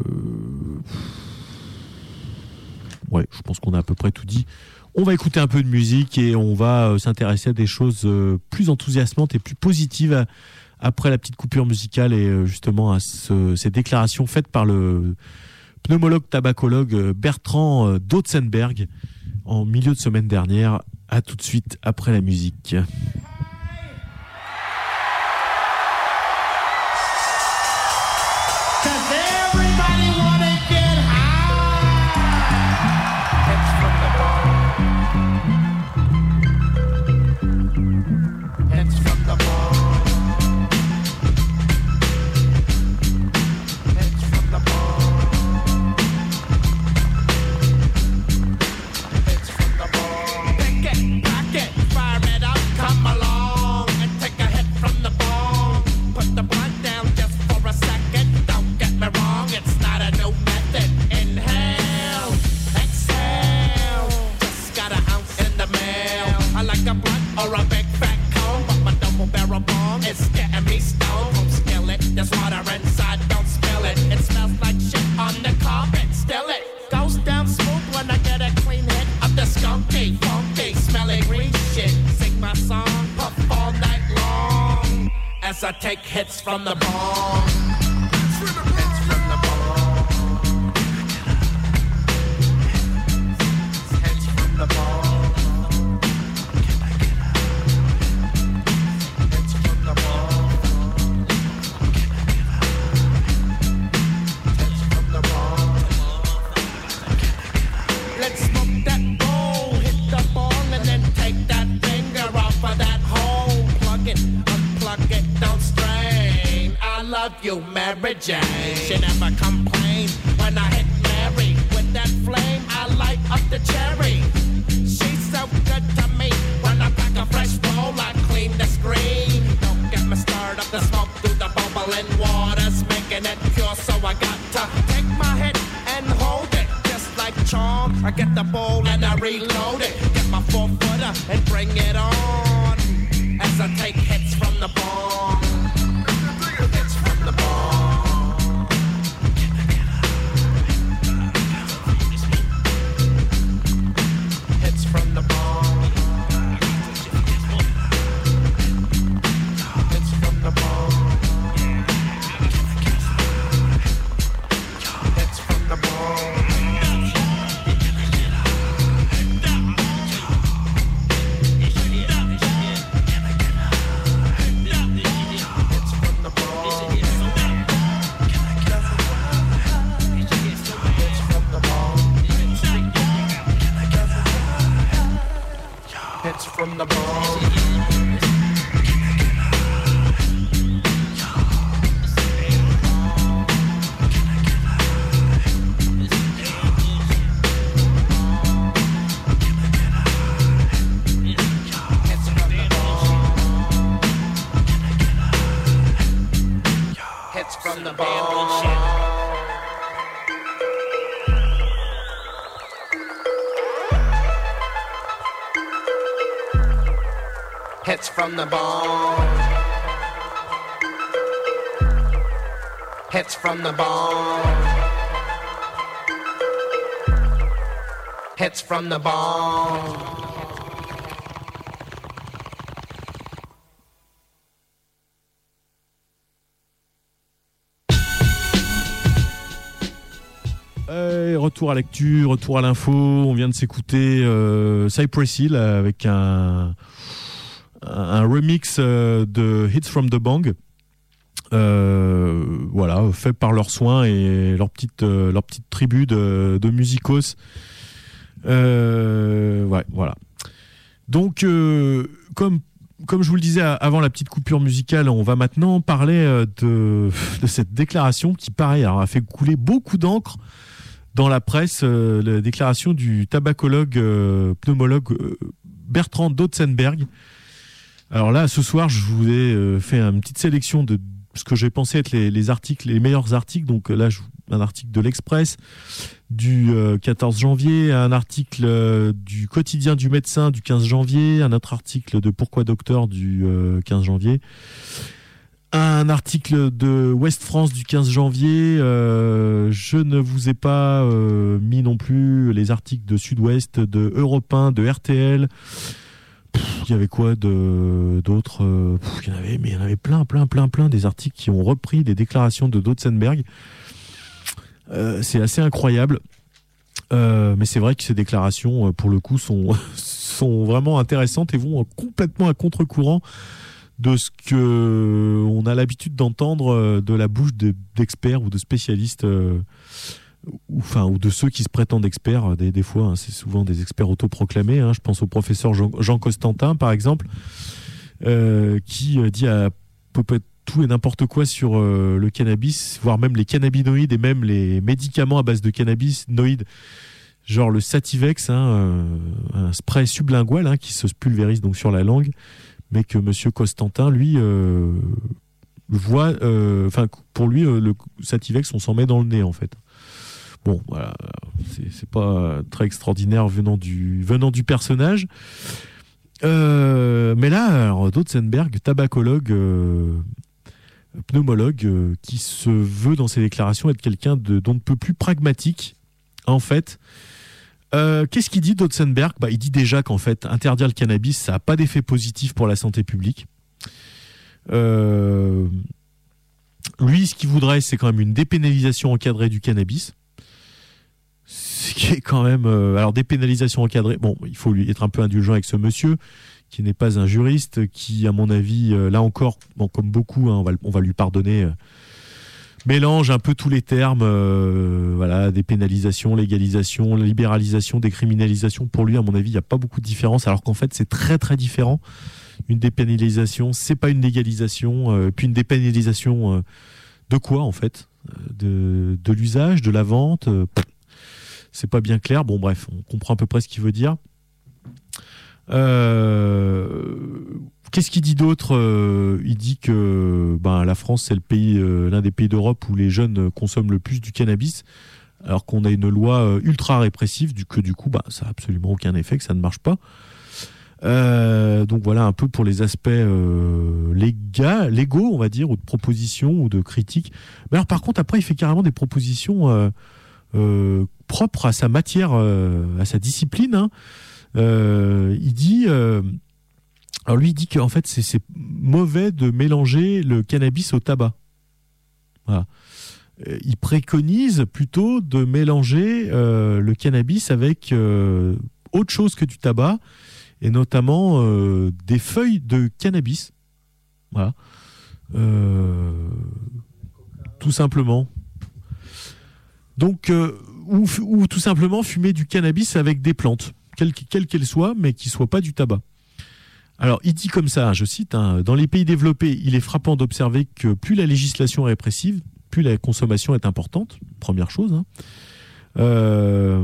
Ouais, je pense qu'on a à peu près tout dit. On va écouter un peu de musique et on va euh, s'intéresser à des choses euh, plus enthousiasmantes et plus positives à, après la petite coupure musicale et euh, justement à ce, ces déclarations faites par le pneumologue tabacologue Bertrand euh, Dautzenberg en milieu de semaine dernière. À tout de suite après la musique. I take hits from the bong. Hits from the bong. Hits from plug it, don't strain. I love you, Mary Jane. She never complains when I hit Mary with that flame. I light up the cherry. She's so good to me. When I pack a fresh bowl, I clean the screen. Don't get me started up the smoke through the bubbling water's making it pure. So I got to take my hit and hold it. Just like charm, I get the bowl and I reload it. Get my four footer and bring it on. As I take hits from the bong. Hits from the bong. Hits from the bong. Hits from the bong. Hits from the bong. Hits from the ball. Hits from the ball. Hits from the ball. Hits from the ball. Hits from the ball. Euh, retour à l'actu, retour à l'info. On vient de s'écouter euh, Cypress Hill avec un un remix euh, de Hits from the Bang, euh, voilà, fait par leurs soins et leur petite euh, leur petite tribu de, de musicos. Euh, ouais, voilà. Donc, euh, comme comme je vous le disais avant la petite coupure musicale, on va maintenant parler de de cette déclaration qui, pareil, alors, a fait couler beaucoup d'encre dans la presse. Euh, la déclaration du tabacologue euh, pneumologue euh, Bertrand Dotzenberg. Alors là, ce soir, je vous ai euh, fait une petite sélection de ce que j'ai pensé être les, les articles, les meilleurs articles. Donc là, je, un article de l'Express du euh, quatorze janvier, un article euh, du quotidien du médecin du quinze janvier, un autre article de Pourquoi Docteur du euh, quinze janvier, un article de Ouest France du quinze janvier. Euh, je ne vous ai pas euh, mis non plus les articles de Sud-Ouest, de Europe un, de R T L. Il y avait quoi de d'autres euh, Il y en avait, mais il y en avait plein, plein, plein, plein des articles qui ont repris les déclarations de Dotzenberg. Euh, c'est assez incroyable, euh, mais c'est vrai que ces déclarations, pour le coup, sont sont vraiment intéressantes et vont complètement à contre-courant de ce que on a l'habitude d'entendre de la bouche de, d'experts ou de spécialistes. Euh, ou enfin ou de ceux qui se prétendent experts des, des fois, hein, c'est souvent des experts autoproclamés, hein. Je pense au professeur Jean, Jean Costantin par exemple, euh, qui dit à peu près tout et n'importe quoi sur euh, le cannabis, voire même les cannabinoïdes et même les médicaments à base de cannabinoïdes, genre le Sativex, hein, euh, un spray sublingual, hein, qui se pulvérise donc sur la langue, mais que monsieur Costantin lui euh, voit, enfin euh, pour lui euh, le Sativex on s'en met dans le nez en fait. Bon, voilà, c'est, c'est pas très extraordinaire venant du, venant du personnage. Euh, mais là, alors, Dotzenberg, tabacologue, euh, pneumologue, euh, qui se veut dans ses déclarations être quelqu'un de, d'on ne peut plus pragmatique, en fait. Euh, qu'est-ce qu'il dit, Dotzenberg ? Bah, il dit déjà qu'en fait, interdire le cannabis, ça n'a pas d'effet positif pour la santé publique. Euh, lui, ce qu'il voudrait, c'est quand même une dépénalisation encadrée du cannabis. Ce qui est quand même... Euh, alors, dépénalisation encadrée... Bon, il faut lui être un peu indulgent avec ce monsieur, qui n'est pas un juriste, qui, à mon avis, euh, là encore, bon, comme beaucoup, hein, on, va, on va lui pardonner, euh, mélange un peu tous les termes, euh, voilà, dépénalisation, légalisation, libéralisation, décriminalisation. Pour lui, à mon avis, il n'y a pas beaucoup de différence, alors qu'en fait, c'est très, très différent Une dépénalisation, c'est pas une légalisation. Euh, puis une dépénalisation euh, de quoi en fait ? De, de l'usage, de la vente. Euh, c'est pas bien clair. Bon bref, on comprend à peu près ce qu'il veut dire. Euh, qu'est-ce qu'il dit d'autre ? euh, Il dit que ben, la France, c'est le pays, euh, l'un des pays d'Europe où les jeunes consomment le plus du cannabis, alors qu'on a une loi euh, ultra répressive, du, que du coup, bah, ça n'a absolument aucun effet, que ça ne marche pas. Euh, donc voilà un peu pour les aspects euh, légaux, légaux, on va dire, ou de propositions ou de critiques. Mais alors par contre, après, il fait carrément des propositions euh, euh, propres à sa matière, euh, à sa discipline, hein. Euh, il dit, euh, alors lui il dit qu'en fait c'est, c'est mauvais de mélanger le cannabis au tabac. Voilà. Euh, il préconise plutôt de mélanger euh, le cannabis avec euh, autre chose que du tabac, et notamment euh, des feuilles de cannabis. Voilà. Euh, tout simplement. Donc, euh, ou, ou tout simplement fumer du cannabis avec des plantes. Quelle, quelle qu'elle soit, mais qui ne soit pas du tabac. Alors, il dit comme ça, je cite, hein, dans les pays développés, il est frappant d'observer que plus la législation est répressive, plus la consommation est importante. Première chose. Hein. Euh,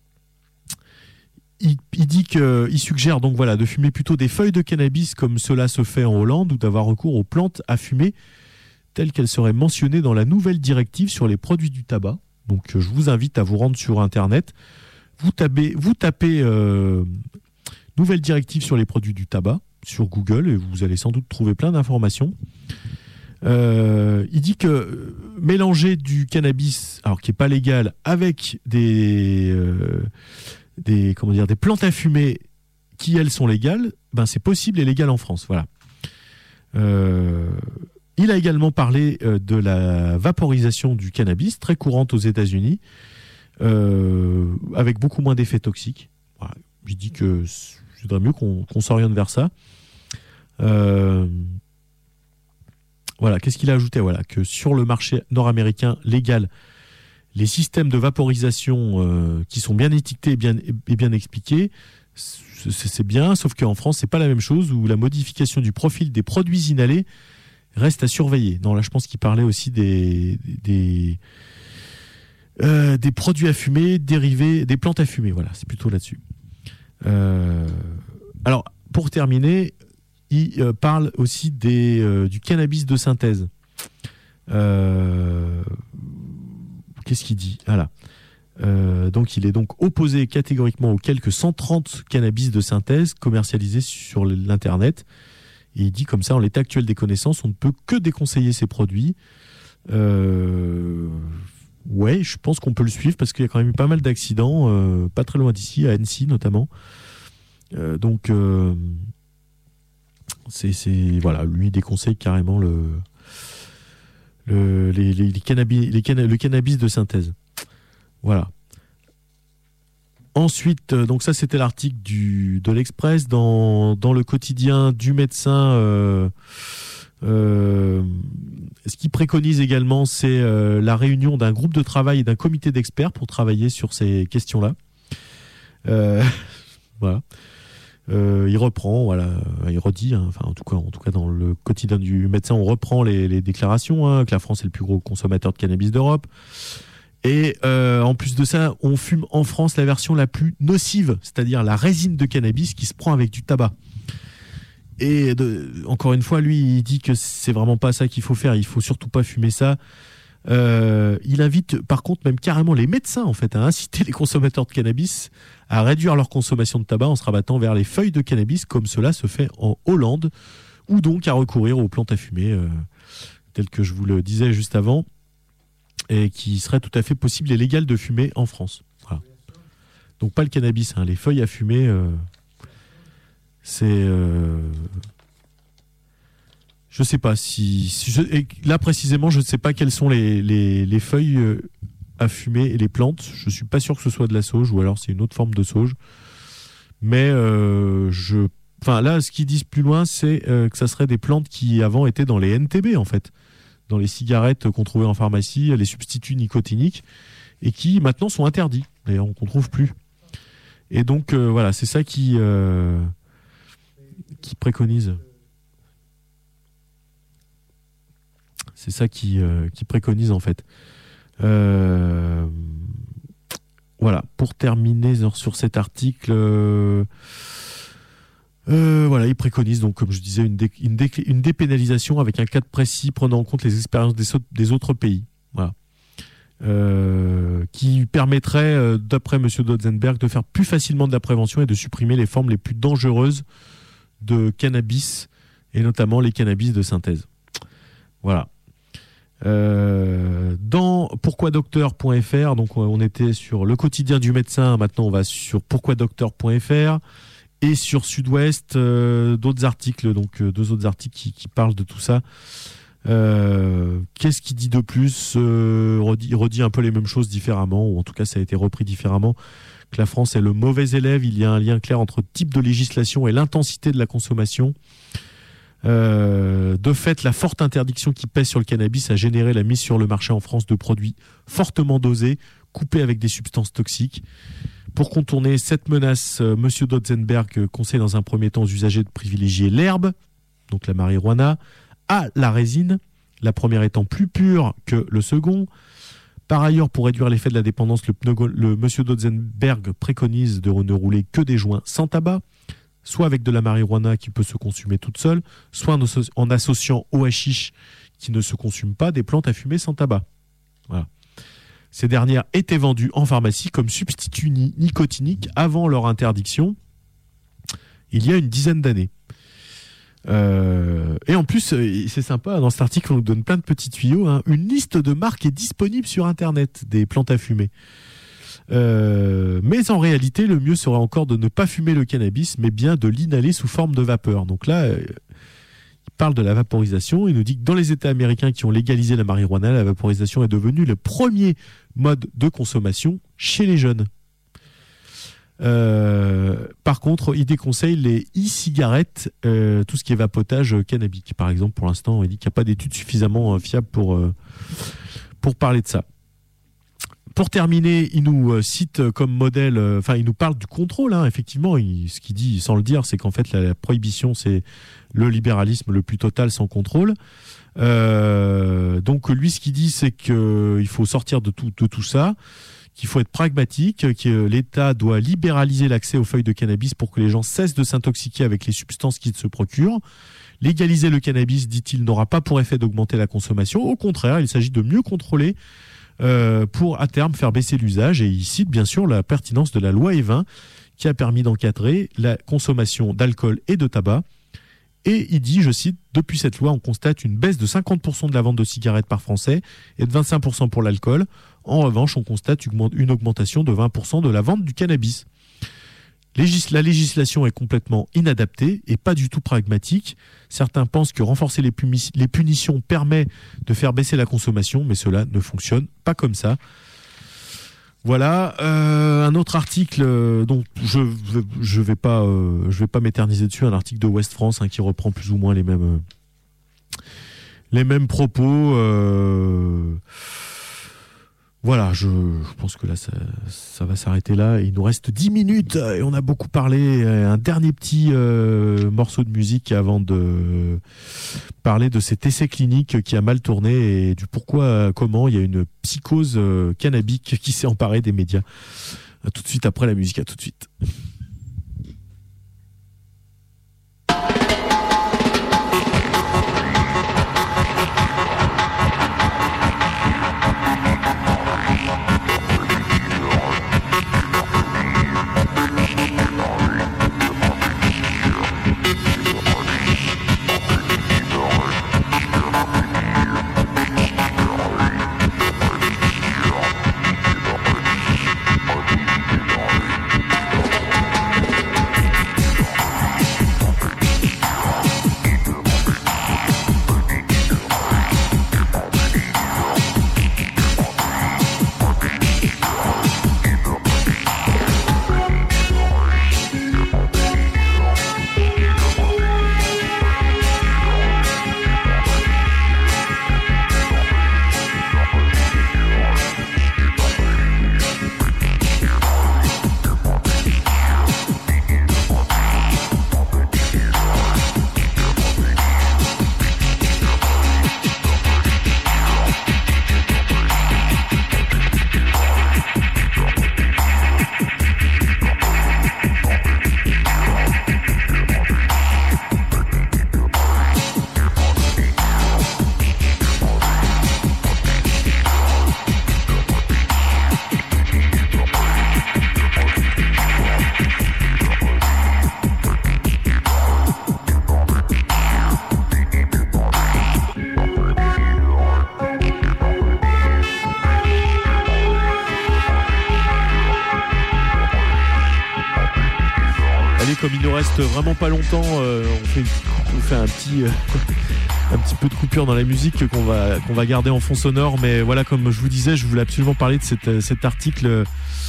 il, il dit que, il suggère donc voilà de fumer plutôt des feuilles de cannabis comme cela se fait en Hollande, ou d'avoir recours aux plantes à fumer telles qu'elles seraient mentionnées dans la nouvelle directive sur les produits du tabac. Donc, je vous invite à vous rendre sur Internet. Vous tapez, vous tapez euh, nouvelle directive sur les produits du tabac sur Google et vous allez sans doute trouver plein d'informations. Euh, il dit que mélanger du cannabis, alors qui est pas légal, avec des, euh, des, comment dire, des plantes à fumer qui elles sont légales, ben c'est possible et légal en France. Voilà. Euh, il a également parlé euh, de la vaporisation du cannabis, très courante aux États-Unis. Euh, avec beaucoup moins d'effets toxiques. Voilà. Je dis que je voudrais mieux qu'on, qu'on s'oriente vers ça. Euh, voilà, qu'est-ce qu'il a ajouté ? Voilà, que sur le marché nord-américain légal, les systèmes de vaporisation euh, qui sont bien étiquetés et bien, et bien expliqués, c'est, c'est bien, sauf qu'en France, c'est pas la même chose, où la modification du profil des produits inhalés reste à surveiller. Non, là, je pense qu'il parlait aussi des... des Euh, des produits à fumer, dérivés, des plantes à fumer, voilà, c'est plutôt là-dessus. Euh, alors, pour terminer, il euh, parle aussi des, euh, du cannabis de synthèse. Euh, qu'est-ce qu'il dit ? Voilà. Euh, donc, il est donc opposé catégoriquement aux quelques cent trente cannabis de synthèse commercialisés sur l'Internet. Et il dit comme ça, en l'état actuel des connaissances, on ne peut que déconseiller ces produits. Euh... Ouais, je pense qu'on peut le suivre parce qu'il y a quand même eu pas mal d'accidents, euh, pas très loin d'ici, à Annecy notamment. Euh, donc, euh, c'est, c'est voilà, lui déconseille carrément le, le, les, les, les cannabis, les canna- le cannabis de synthèse. Voilà. Ensuite, euh, donc ça c'était l'article du de l'Express. Dans dans le quotidien du médecin. Euh, Euh, ce qu'il préconise également, c'est euh, la réunion d'un groupe de travail et d'un comité d'experts pour travailler sur ces questions-là. Euh, voilà. Euh, il reprend, voilà, il redit, hein, enfin en tout cas, en tout cas dans le quotidien du médecin, on reprend les, les déclarations, hein, que la France est le plus gros consommateur de cannabis d'Europe. Et euh, en plus de ça, on fume en France la version la plus nocive, c'est-à-dire la résine de cannabis qui se prend avec du tabac. Et de, encore une fois, lui, il dit que c'est vraiment pas ça qu'il faut faire. Il faut surtout pas fumer ça. Euh, il invite, par contre, même carrément les médecins, en fait, à inciter les consommateurs de cannabis à réduire leur consommation de tabac en se rabattant vers les feuilles de cannabis, comme cela se fait en Hollande, ou donc à recourir aux plantes à fumer, euh, telles que je vous le disais juste avant, et qui serait tout à fait possible et légal de fumer en France. Voilà. Donc pas le cannabis, hein, les feuilles à fumer. Euh, C'est euh... je sais pas si, si je... et là précisément je ne sais pas quelles sont les, les, les feuilles à fumer et les plantes. Je suis pas sûr que ce soit de la sauge ou alors c'est une autre forme de sauge. Mais euh, je, enfin là ce qu'ils disent plus loin c'est euh, que ça serait des plantes qui avant étaient dans les N T B en fait, dans les cigarettes qu'on trouvait en pharmacie, les substituts nicotiniques et qui maintenant sont interdits. D'ailleurs on ne trouve plus. Et donc euh, voilà c'est ça qui euh... qui préconise. C'est ça qui, euh, qui préconise en fait. Euh, voilà, pour terminer sur cet article, euh, euh, voilà, il préconise donc, comme je disais, une, dé, une, dé, une dépénalisation avec un cadre précis prenant en compte les expériences des, des autres pays. Voilà. Euh, qui permettrait, euh, d'après M. Dotzenberg, de faire plus facilement de la prévention et de supprimer les formes les plus dangereuses de cannabis, et notamment les cannabis de synthèse. Voilà. Euh, dans pourquoi docteur point f r, donc on était sur le quotidien du médecin, maintenant on va sur pourquoi docteur point f r, et sur Sud-Ouest, euh, d'autres articles, donc euh, deux autres articles qui, qui parlent de tout ça. Euh, qu'est-ce qu'il dit de plus? euh, redit, Il redit un peu les mêmes choses différemment, ou en tout cas ça a été repris différemment, que la France est le mauvais élève. Il y a un lien clair entre le type de législation et l'intensité de la consommation. Euh, de fait, la forte interdiction qui pèse sur le cannabis a généré la mise sur le marché en France de produits fortement dosés, coupés avec des substances toxiques. Pour contourner cette menace, euh, M. Dotzenberg conseille dans un premier temps aux usagers de privilégier l'herbe, donc la marijuana, à la résine, la première étant plus pure que le second. Par ailleurs, pour réduire l'effet de la dépendance, le, le M. Dotzenberg préconise de ne rouler que des joints sans tabac, soit avec de la marijuana qui peut se consumer toute seule, soit en, asso- en associant au hashish qui ne se consume pas des plantes à fumer sans tabac. Voilà. Ces dernières étaient vendues en pharmacie comme substituts ni- nicotiniques avant leur interdiction, il y a une dizaine d'années. Euh, et en plus, c'est sympa, dans cet article on nous donne plein de petits tuyaux, hein. Une liste de marques est disponible sur internet des plantes à fumer. Euh, mais en réalité, le mieux serait encore de ne pas fumer le cannabis, mais bien de l'inhaler sous forme de vapeur. Donc là, euh, il parle de la vaporisation. Il nous dit que dans les États américains qui ont légalisé la marijuana, la vaporisation est devenue le premier mode de consommation chez les jeunes. Euh, par contre, il déconseille les e-cigarettes, euh, tout ce qui est vapotage cannabique. Par exemple, pour l'instant, il dit qu'il n'y a pas d'études suffisamment euh, fiables pour, euh, pour parler de ça. Pour terminer, il nous euh, cite comme modèle, enfin, euh, il nous parle du contrôle, hein, effectivement. Il, ce qu'il dit, sans le dire, c'est qu'en fait, la, la prohibition, c'est le libéralisme le plus total sans contrôle. Euh, donc, lui, ce qu'il dit, c'est qu'il faut sortir de tout, de tout ça, qu'il faut être pragmatique, que l'État doit libéraliser l'accès aux feuilles de cannabis pour que les gens cessent de s'intoxiquer avec les substances qu'ils se procurent. Légaliser le cannabis, dit-il, n'aura pas pour effet d'augmenter la consommation. Au contraire, il s'agit de mieux contrôler Euh, pour à terme faire baisser l'usage, et il cite bien sûr la pertinence de la loi E vingt qui a permis d'encadrer la consommation d'alcool et de tabac. Et il dit, je cite, depuis cette loi on constate une baisse de cinquante pour cent de la vente de cigarettes par Français et de vingt-cinq pour cent pour l'alcool. En revanche, on constate une augmentation de vingt pour cent de la vente du cannabis. Légis- la législation est complètement inadaptée et pas du tout pragmatique. Certains pensent que renforcer les, puni- les punitions permet de faire baisser la consommation, mais cela ne fonctionne pas comme ça. Voilà, euh, un autre article euh, dont je je vais pas euh, je vais pas m'éterniser dessus, un article de Ouest France, hein, qui reprend plus ou moins les mêmes euh, les mêmes propos. Euh, Voilà, je, je pense que là, ça, ça va s'arrêter là. Il nous reste dix minutes et on a beaucoup parlé. Un dernier petit euh, morceau de musique avant de parler de cet essai clinique qui a mal tourné et du pourquoi, comment il y a une psychose euh, cannabique qui s'est emparée des médias. À tout de suite après la musique, à tout de suite. Thank you. comme il nous reste vraiment pas longtemps, euh, on, fait une, on fait un petit, euh, un petit peu de coupure dans la musique qu'on va, qu'on va garder en fond sonore. Mais voilà, comme je vous disais, je voulais absolument parler de cette, cet article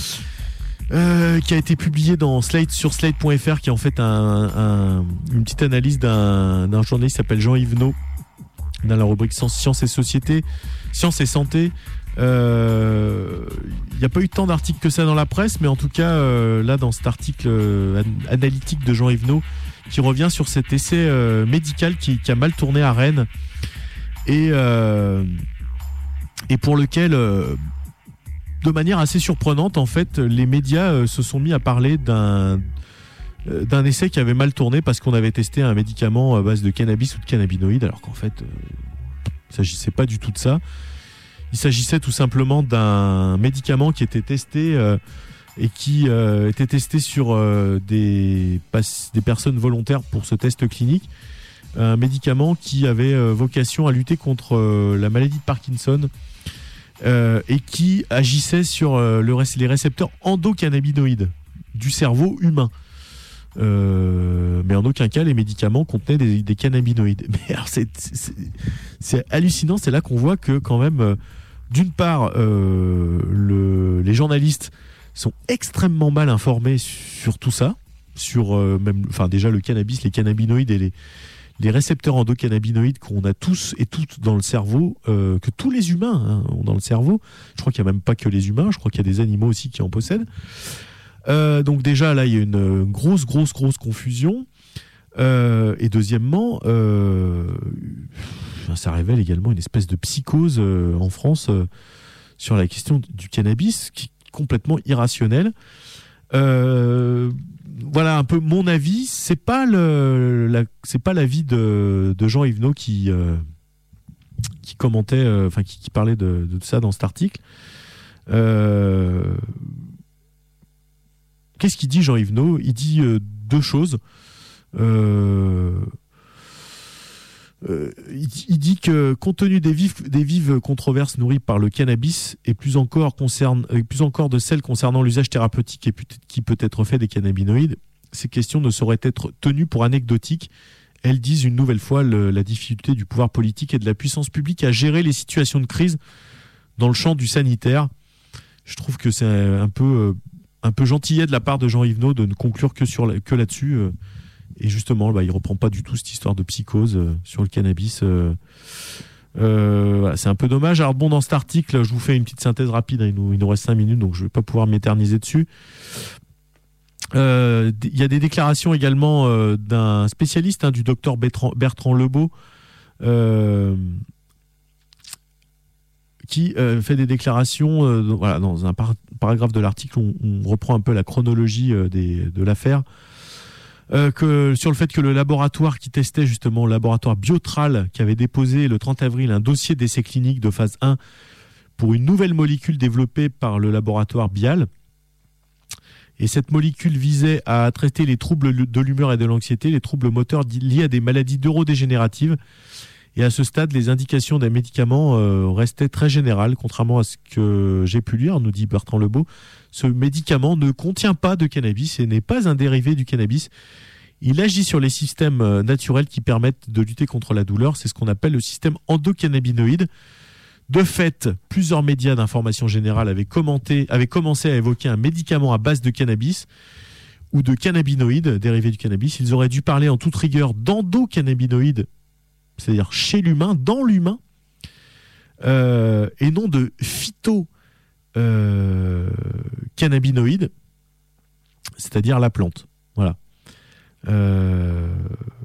euh, qui a été publié dans Slate, sur slate point f r, qui est en fait un, un, une petite analyse d'un, d'un journaliste qui s'appelle Jean-Yves Naud, dans la rubrique Sciences et Société, Sciences et Santé. Il euh, n'y a pas eu tant d'articles que ça dans la presse, mais en tout cas, euh, là, dans cet article euh, analytique de Jean-Yves Naud, qui revient sur cet essai euh, médical qui, qui a mal tourné à Rennes et, euh, et pour lequel, euh, de manière assez surprenante, en fait, les médias euh, se sont mis à parler d'un, euh, d'un essai qui avait mal tourné parce qu'on avait testé un médicament à base de cannabis ou de cannabinoïdes, alors qu'en fait, euh, il ne s'agissait pas du tout de ça. Il s'agissait tout simplement d'un médicament qui était testé euh, et qui euh, était testé sur euh, des, des personnes volontaires pour ce test clinique. Un médicament qui avait euh, vocation à lutter contre euh, la maladie de Parkinson euh, et qui agissait sur euh, le, les récepteurs endocannabinoïdes du cerveau humain. Euh, mais en aucun cas les médicaments contenaient des, des cannabinoïdes. Mais alors c'est, c'est, c'est hallucinant, c'est là qu'on voit que quand même... Euh, D'une part, euh, le, les journalistes sont extrêmement mal informés sur tout ça, sur euh, même, enfin déjà le cannabis, les cannabinoïdes et les, les récepteurs endocannabinoïdes qu'on a tous et toutes dans le cerveau, euh, que tous les humains hein, ont dans le cerveau. Je crois qu'il n'y a même pas que les humains, je crois qu'il y a des animaux aussi qui en possèdent. Euh, donc déjà là, il y a une grosse, grosse, grosse confusion. Euh, et deuxièmement, euh, ça révèle également une espèce de psychose euh, en France euh, sur la question du cannabis, qui est complètement irrationnelle. Euh, voilà un peu mon avis. C'est pas le, la, c'est pas l'avis de, de Jean-Yves Naud qui euh, qui commentait, enfin euh, qui, qui parlait de, de ça dans cet article. Euh, qu'est-ce qu'il dit Jean-Yves Naud ? Il dit euh, deux choses. Euh, euh, il, il dit que compte tenu des vives, des vives controverses nourries par le cannabis et plus encore, concerne, plus encore de celles concernant l'usage thérapeutique et qui peut être fait des cannabinoïdes, ces questions ne sauraient être tenues pour anecdotiques. Elles disent une nouvelle fois le, la difficulté du pouvoir politique et de la puissance publique à gérer les situations de crise dans le champ du sanitaire. Je trouve que c'est un peu, un peu gentillet de la part de Jean-Yves Naud de ne conclure que, sur la, que là-dessus. Euh, Et justement, bah, il reprend pas du tout cette histoire de psychose euh, sur le cannabis. Euh, euh, voilà, c'est un peu dommage. Alors bon, dans cet article, je vous fais une petite synthèse rapide. Hein, il, nous, il nous reste cinq minutes, donc je vais pas pouvoir m'éterniser dessus. Euh, il y a des déclarations également euh, d'un spécialiste, hein, du docteur Bertrand, Bertrand Lebeau, euh, qui euh, fait des déclarations. Euh, voilà, dans un par- paragraphe de l'article, on, on reprend un peu la chronologie euh, des, de l'affaire. Euh, que, sur le fait que le laboratoire qui testait justement, le laboratoire Biotral, qui avait déposé le trente avril un dossier d'essai clinique de phase un pour une nouvelle molécule développée par le laboratoire Bial. Et cette molécule visait à traiter les troubles de l'humeur et de l'anxiété, les troubles moteurs liés à des maladies neurodégénératives. Et à ce stade, les indications d'un médicament euh, restaient très générales, contrairement à ce que j'ai pu lire, nous dit Bertrand Lebeau. Ce médicament ne contient pas de cannabis et n'est pas un dérivé du cannabis. Il agit sur les systèmes naturels qui permettent de lutter contre la douleur. C'est ce qu'on appelle le système endocannabinoïde. De fait, plusieurs médias d'information générale avaient, commenté, avaient commencé à évoquer un médicament à base de cannabis ou de cannabinoïdes dérivés du cannabis. Ils auraient dû parler en toute rigueur d'endocannabinoïdes, c'est-à-dire chez l'humain, dans l'humain, euh, et non de phyto Euh, cannabinoïdes, c'est-à-dire la plante. Voilà. Euh...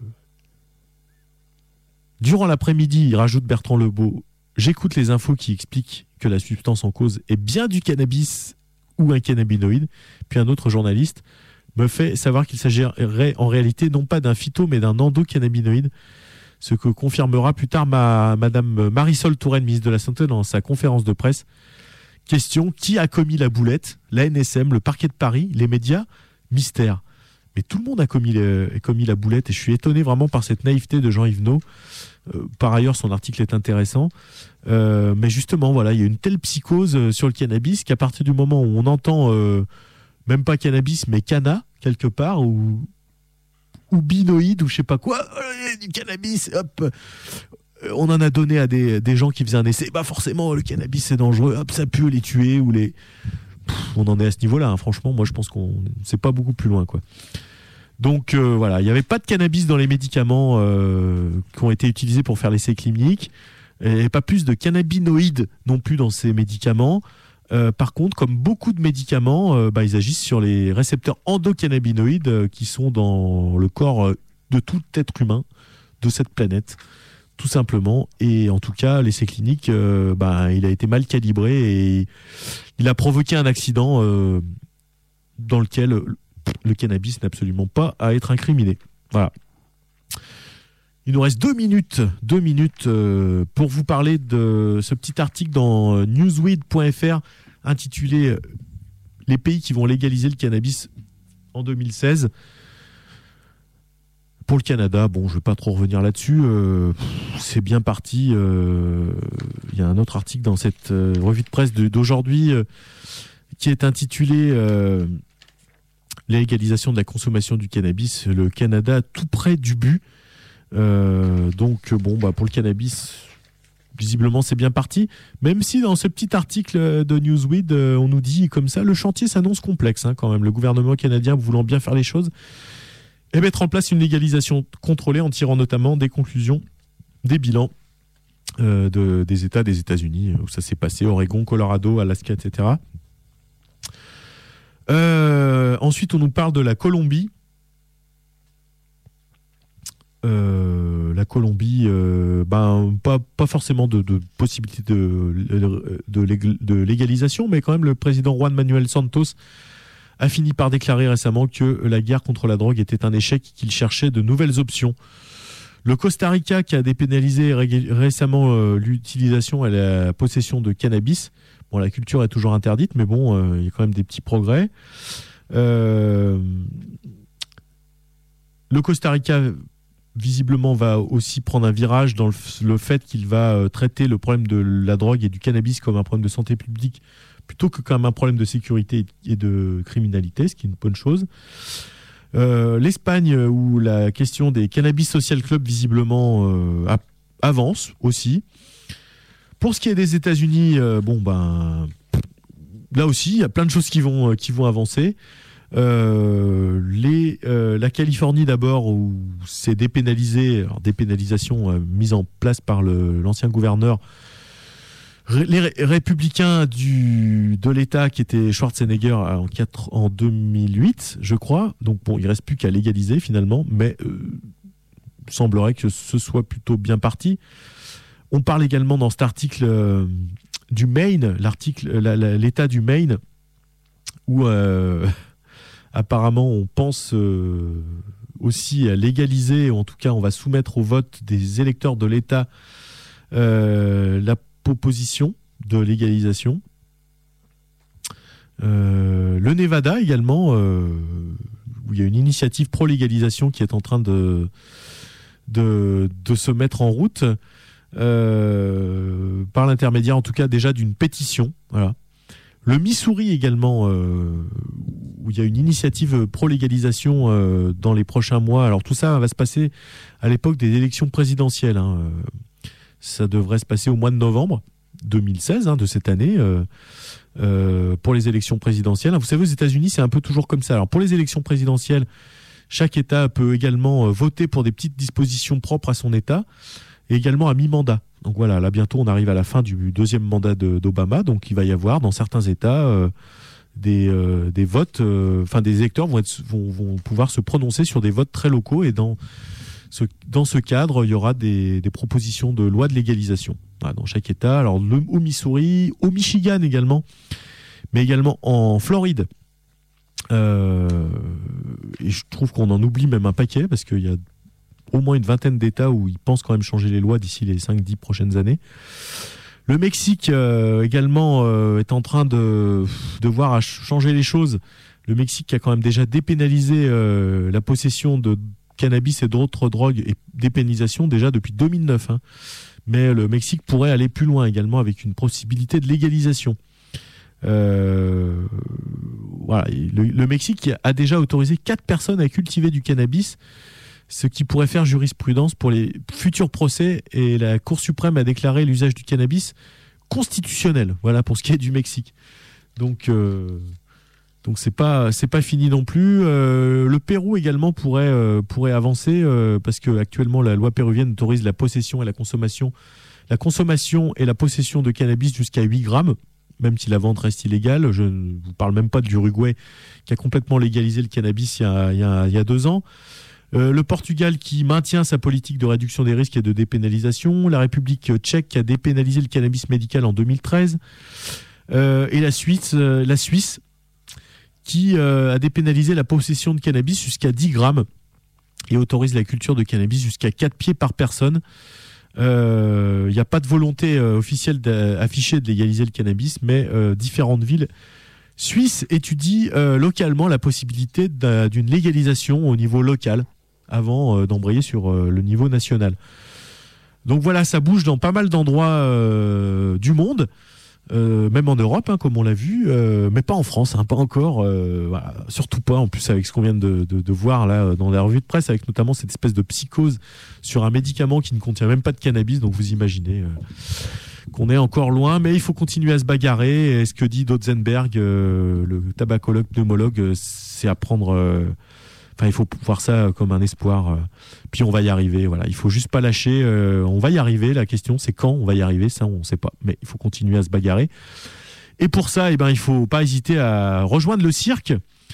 Durant l'après-midi, il rajoute Bertrand Lebeau, j'écoute les infos qui expliquent que la substance en cause est bien du cannabis ou un cannabinoïde. Puis un autre journaliste me fait savoir qu'il s'agirait en réalité non pas d'un phyto mais d'un endocannabinoïde, ce que confirmera plus tard ma, Madame Marisol Touraine, ministre de la Santé, dans sa conférence de presse. Question, qui a commis la boulette ? La N S M, le parquet de Paris, les médias ? Mystère. Mais tout le monde a commis, le, a commis la boulette et je suis étonné vraiment par cette naïveté de Jean-Yves Naud. Euh, par ailleurs, son article est intéressant. Euh, mais justement, voilà, il y a une telle psychose sur le cannabis qu'à partir du moment où on entend, euh, même pas cannabis, mais canna, quelque part, ou ou binoïde ou je sais pas quoi, euh, du cannabis, hop, euh, on en a donné à des, des gens qui faisaient un essai, bah forcément le cannabis c'est dangereux, hop, ça peut les tuer ou les... Pff, on en est à ce niveau-là, hein. Franchement, moi je pense qu'on c'est pas beaucoup plus loin, quoi. Donc euh, voilà, il n'y avait pas de cannabis dans les médicaments euh, qui ont été utilisés pour faire l'essai clinique, et pas plus de cannabinoïdes non plus dans ces médicaments. Euh, par contre, comme beaucoup de médicaments, euh, bah, ils agissent sur les récepteurs endocannabinoïdes euh, qui sont dans le corps euh, de tout être humain de cette planète, tout simplement. Et en tout cas, l'essai clinique, euh, bah, il a été mal calibré et il a provoqué un accident euh, dans lequel le cannabis n'a absolument pas à être incriminé. Voilà. Il nous reste deux minutes, deux minutes euh, pour vous parler de ce petit article dans newsweed point f r intitulé « Les pays qui vont légaliser le cannabis en deux mille seize ». Pour le Canada, bon, je ne vais pas trop revenir là-dessus. Euh, c'est bien parti. Euh, il y a un autre article dans cette euh, revue de presse de, d'aujourd'hui euh, qui est intitulé euh, « La légalisation de la consommation du cannabis, le Canada tout près du but ». Euh, donc bon bah pour le cannabis visiblement c'est bien parti, même si dans ce petit article de Newsweed euh, on nous dit comme ça le chantier s'annonce complexe, hein, quand même, le gouvernement canadien voulant bien faire les choses et mettre en place une légalisation contrôlée en tirant notamment des conclusions des bilans euh, de, des États des États-Unis où ça s'est passé, Oregon, Colorado, Alaska, et cetera. Euh, ensuite on nous parle de la Colombie. Euh, la Colombie, euh, ben pas pas forcément de, de possibilité de, de de légalisation, mais quand même le président Juan Manuel Santos a fini par déclarer récemment que la guerre contre la drogue était un échec et qu'il cherchait de nouvelles options. Le Costa Rica qui a dépénalisé ré- récemment euh, l'utilisation et la possession de cannabis. Bon, la culture est toujours interdite, mais bon, euh, il y a quand même des petits progrès. Euh, le Costa Rica visiblement va aussi prendre un virage dans le, f- le fait qu'il va euh, traiter le problème de la drogue et du cannabis comme un problème de santé publique plutôt que comme un problème de sécurité et de criminalité, ce qui est une bonne chose. Euh, L'Espagne, où la question des cannabis social clubs visiblement euh, a- avance aussi. Pour ce qui est des États-Unis, euh, bon ben là aussi il y a plein de choses qui vont euh, qui vont avancer. Euh, les, euh, la Californie d'abord où c'est dépénalisé, alors dépénalisation euh, mise en place par le, l'ancien gouverneur, ré, les ré, républicains du, de l'État qui était Schwarzenegger en, quatre, en deux mille huit, je crois. Donc bon, il reste plus qu'à légaliser finalement, mais euh, semblerait que ce soit plutôt bien parti. On parle également dans cet article euh, du Maine, l'article, la, la, l'État du Maine où euh, apparemment, on pense euh, aussi à légaliser, ou en tout cas, on va soumettre au vote des électeurs de l'État euh, la proposition de légalisation. Euh, le Nevada également, euh, où il y a une initiative pro-légalisation qui est en train de, de, de se mettre en route, euh, par l'intermédiaire, en tout cas, déjà d'une pétition. Voilà. Le Missouri également, euh, où il y a une initiative pro-légalisation euh, dans les prochains mois. Alors tout ça va se passer à l'époque des élections présidentielles. Hein. Ça devrait se passer au mois de novembre deux mille seize, hein, de cette année, euh, euh, pour les élections présidentielles. Vous savez, aux États-Unis, c'est un peu toujours comme ça. Alors pour les élections présidentielles, chaque État peut également euh, voter pour des petites dispositions propres à son État, et également à mi-mandat. Donc voilà, là bientôt on arrive à la fin du deuxième mandat de, d'Obama, donc il va y avoir dans certains États euh, des, euh, des votes, euh, enfin des électeurs vont, être, vont, vont pouvoir se prononcer sur des votes très locaux, et dans ce, dans ce cadre, il y aura des, des propositions de loi de légalisation voilà, dans chaque État. Alors le, au Missouri, au Michigan également, mais également en Floride. Euh, et je trouve qu'on en oublie même un paquet, parce qu'il y a au moins une vingtaine d'États où ils pensent quand même changer les lois d'ici les cinq dix prochaines années. Le Mexique euh, également euh, est en train de devoir à changer les choses. Le Mexique a quand même déjà dépénalisé euh, la possession de cannabis et d'autres drogues, et dépénalisation déjà depuis deux mille neuf. Hein. Mais le Mexique pourrait aller plus loin également avec une possibilité de légalisation. Euh, voilà, le, le Mexique a déjà autorisé quatre personnes à cultiver du cannabis ce qui pourrait faire jurisprudence pour les futurs procès, et la Cour suprême a déclaré l'usage du cannabis constitutionnel. Voilà pour ce qui est du Mexique. Donc, euh, donc c'est pas c'est pas fini non plus. Euh, le Pérou également pourrait euh, pourrait avancer euh, parce que actuellement la loi péruvienne autorise la possession et la consommation, la consommation et la possession de cannabis jusqu'à huit grammes, même si la vente reste illégale. Je ne vous parle même pas de l'Uruguay qui a complètement légalisé le cannabis il y a il y a, il y a deux ans. Euh, le Portugal qui maintient sa politique de réduction des risques et de dépénalisation, la République tchèque qui a dépénalisé le cannabis médical en deux mille treize, euh, et la Suisse, euh, la Suisse qui euh, a dépénalisé la possession de cannabis jusqu'à dix grammes et autorise la culture de cannabis jusqu'à quatre pieds par personne. Il euh, n'y a pas de volonté euh, officielle affichée de légaliser le cannabis, mais euh, différentes villes suisses étudient euh, localement la possibilité d'une légalisation au niveau local avant euh, d'embrayer sur euh, le niveau national. Donc voilà, ça bouge dans pas mal d'endroits euh, du monde, euh, même en Europe, hein, comme on l'a vu, euh, mais pas en France, hein, pas encore, euh, voilà, surtout pas, en plus avec ce qu'on vient de, de, de voir là dans la revue de presse, avec notamment cette espèce de psychose sur un médicament qui ne contient même pas de cannabis, donc vous imaginez euh, qu'on est encore loin, mais il faut continuer à se bagarrer. Et ce que dit Dotzenberg, euh, le tabacologue pneumologue, euh, c'est à prendre... Euh, Enfin, il faut voir ça comme un espoir. Euh, puis on va y arriver. Voilà, il faut juste pas lâcher. Euh, on va y arriver. La question, c'est quand on va y arriver. Ça, on ne sait pas. Mais il faut continuer à se bagarrer. Et pour ça, eh ben, il faut pas hésiter à rejoindre le cirque.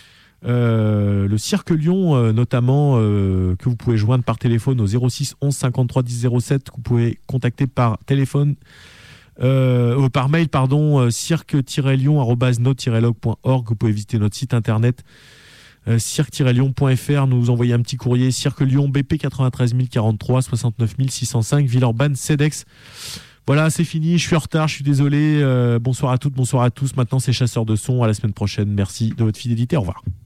Euh, le Cirque Lyon, euh, notamment, euh, que vous pouvez joindre par téléphone au zéro six onze cinquante-trois dix zéro sept, que vous pouvez contacter par téléphone, euh, par mail, pardon, euh, cirque-lyon arobase no tiret log point org. Vous pouvez visiter notre site internet. Euh, cirque-lyon point f r, nous envoyer un petit courrier, Cirque Lyon, B P quatre-vingt-treize mille quarante-trois, soixante-neuf mille six cent cinq, Villeurbanne, Cedex. Voilà, c'est fini, je suis en retard, je suis désolé. Euh, bonsoir à toutes, bonsoir à tous. Maintenant, c'est Chasseurs de son. À la semaine prochaine. Merci de votre fidélité. Au revoir.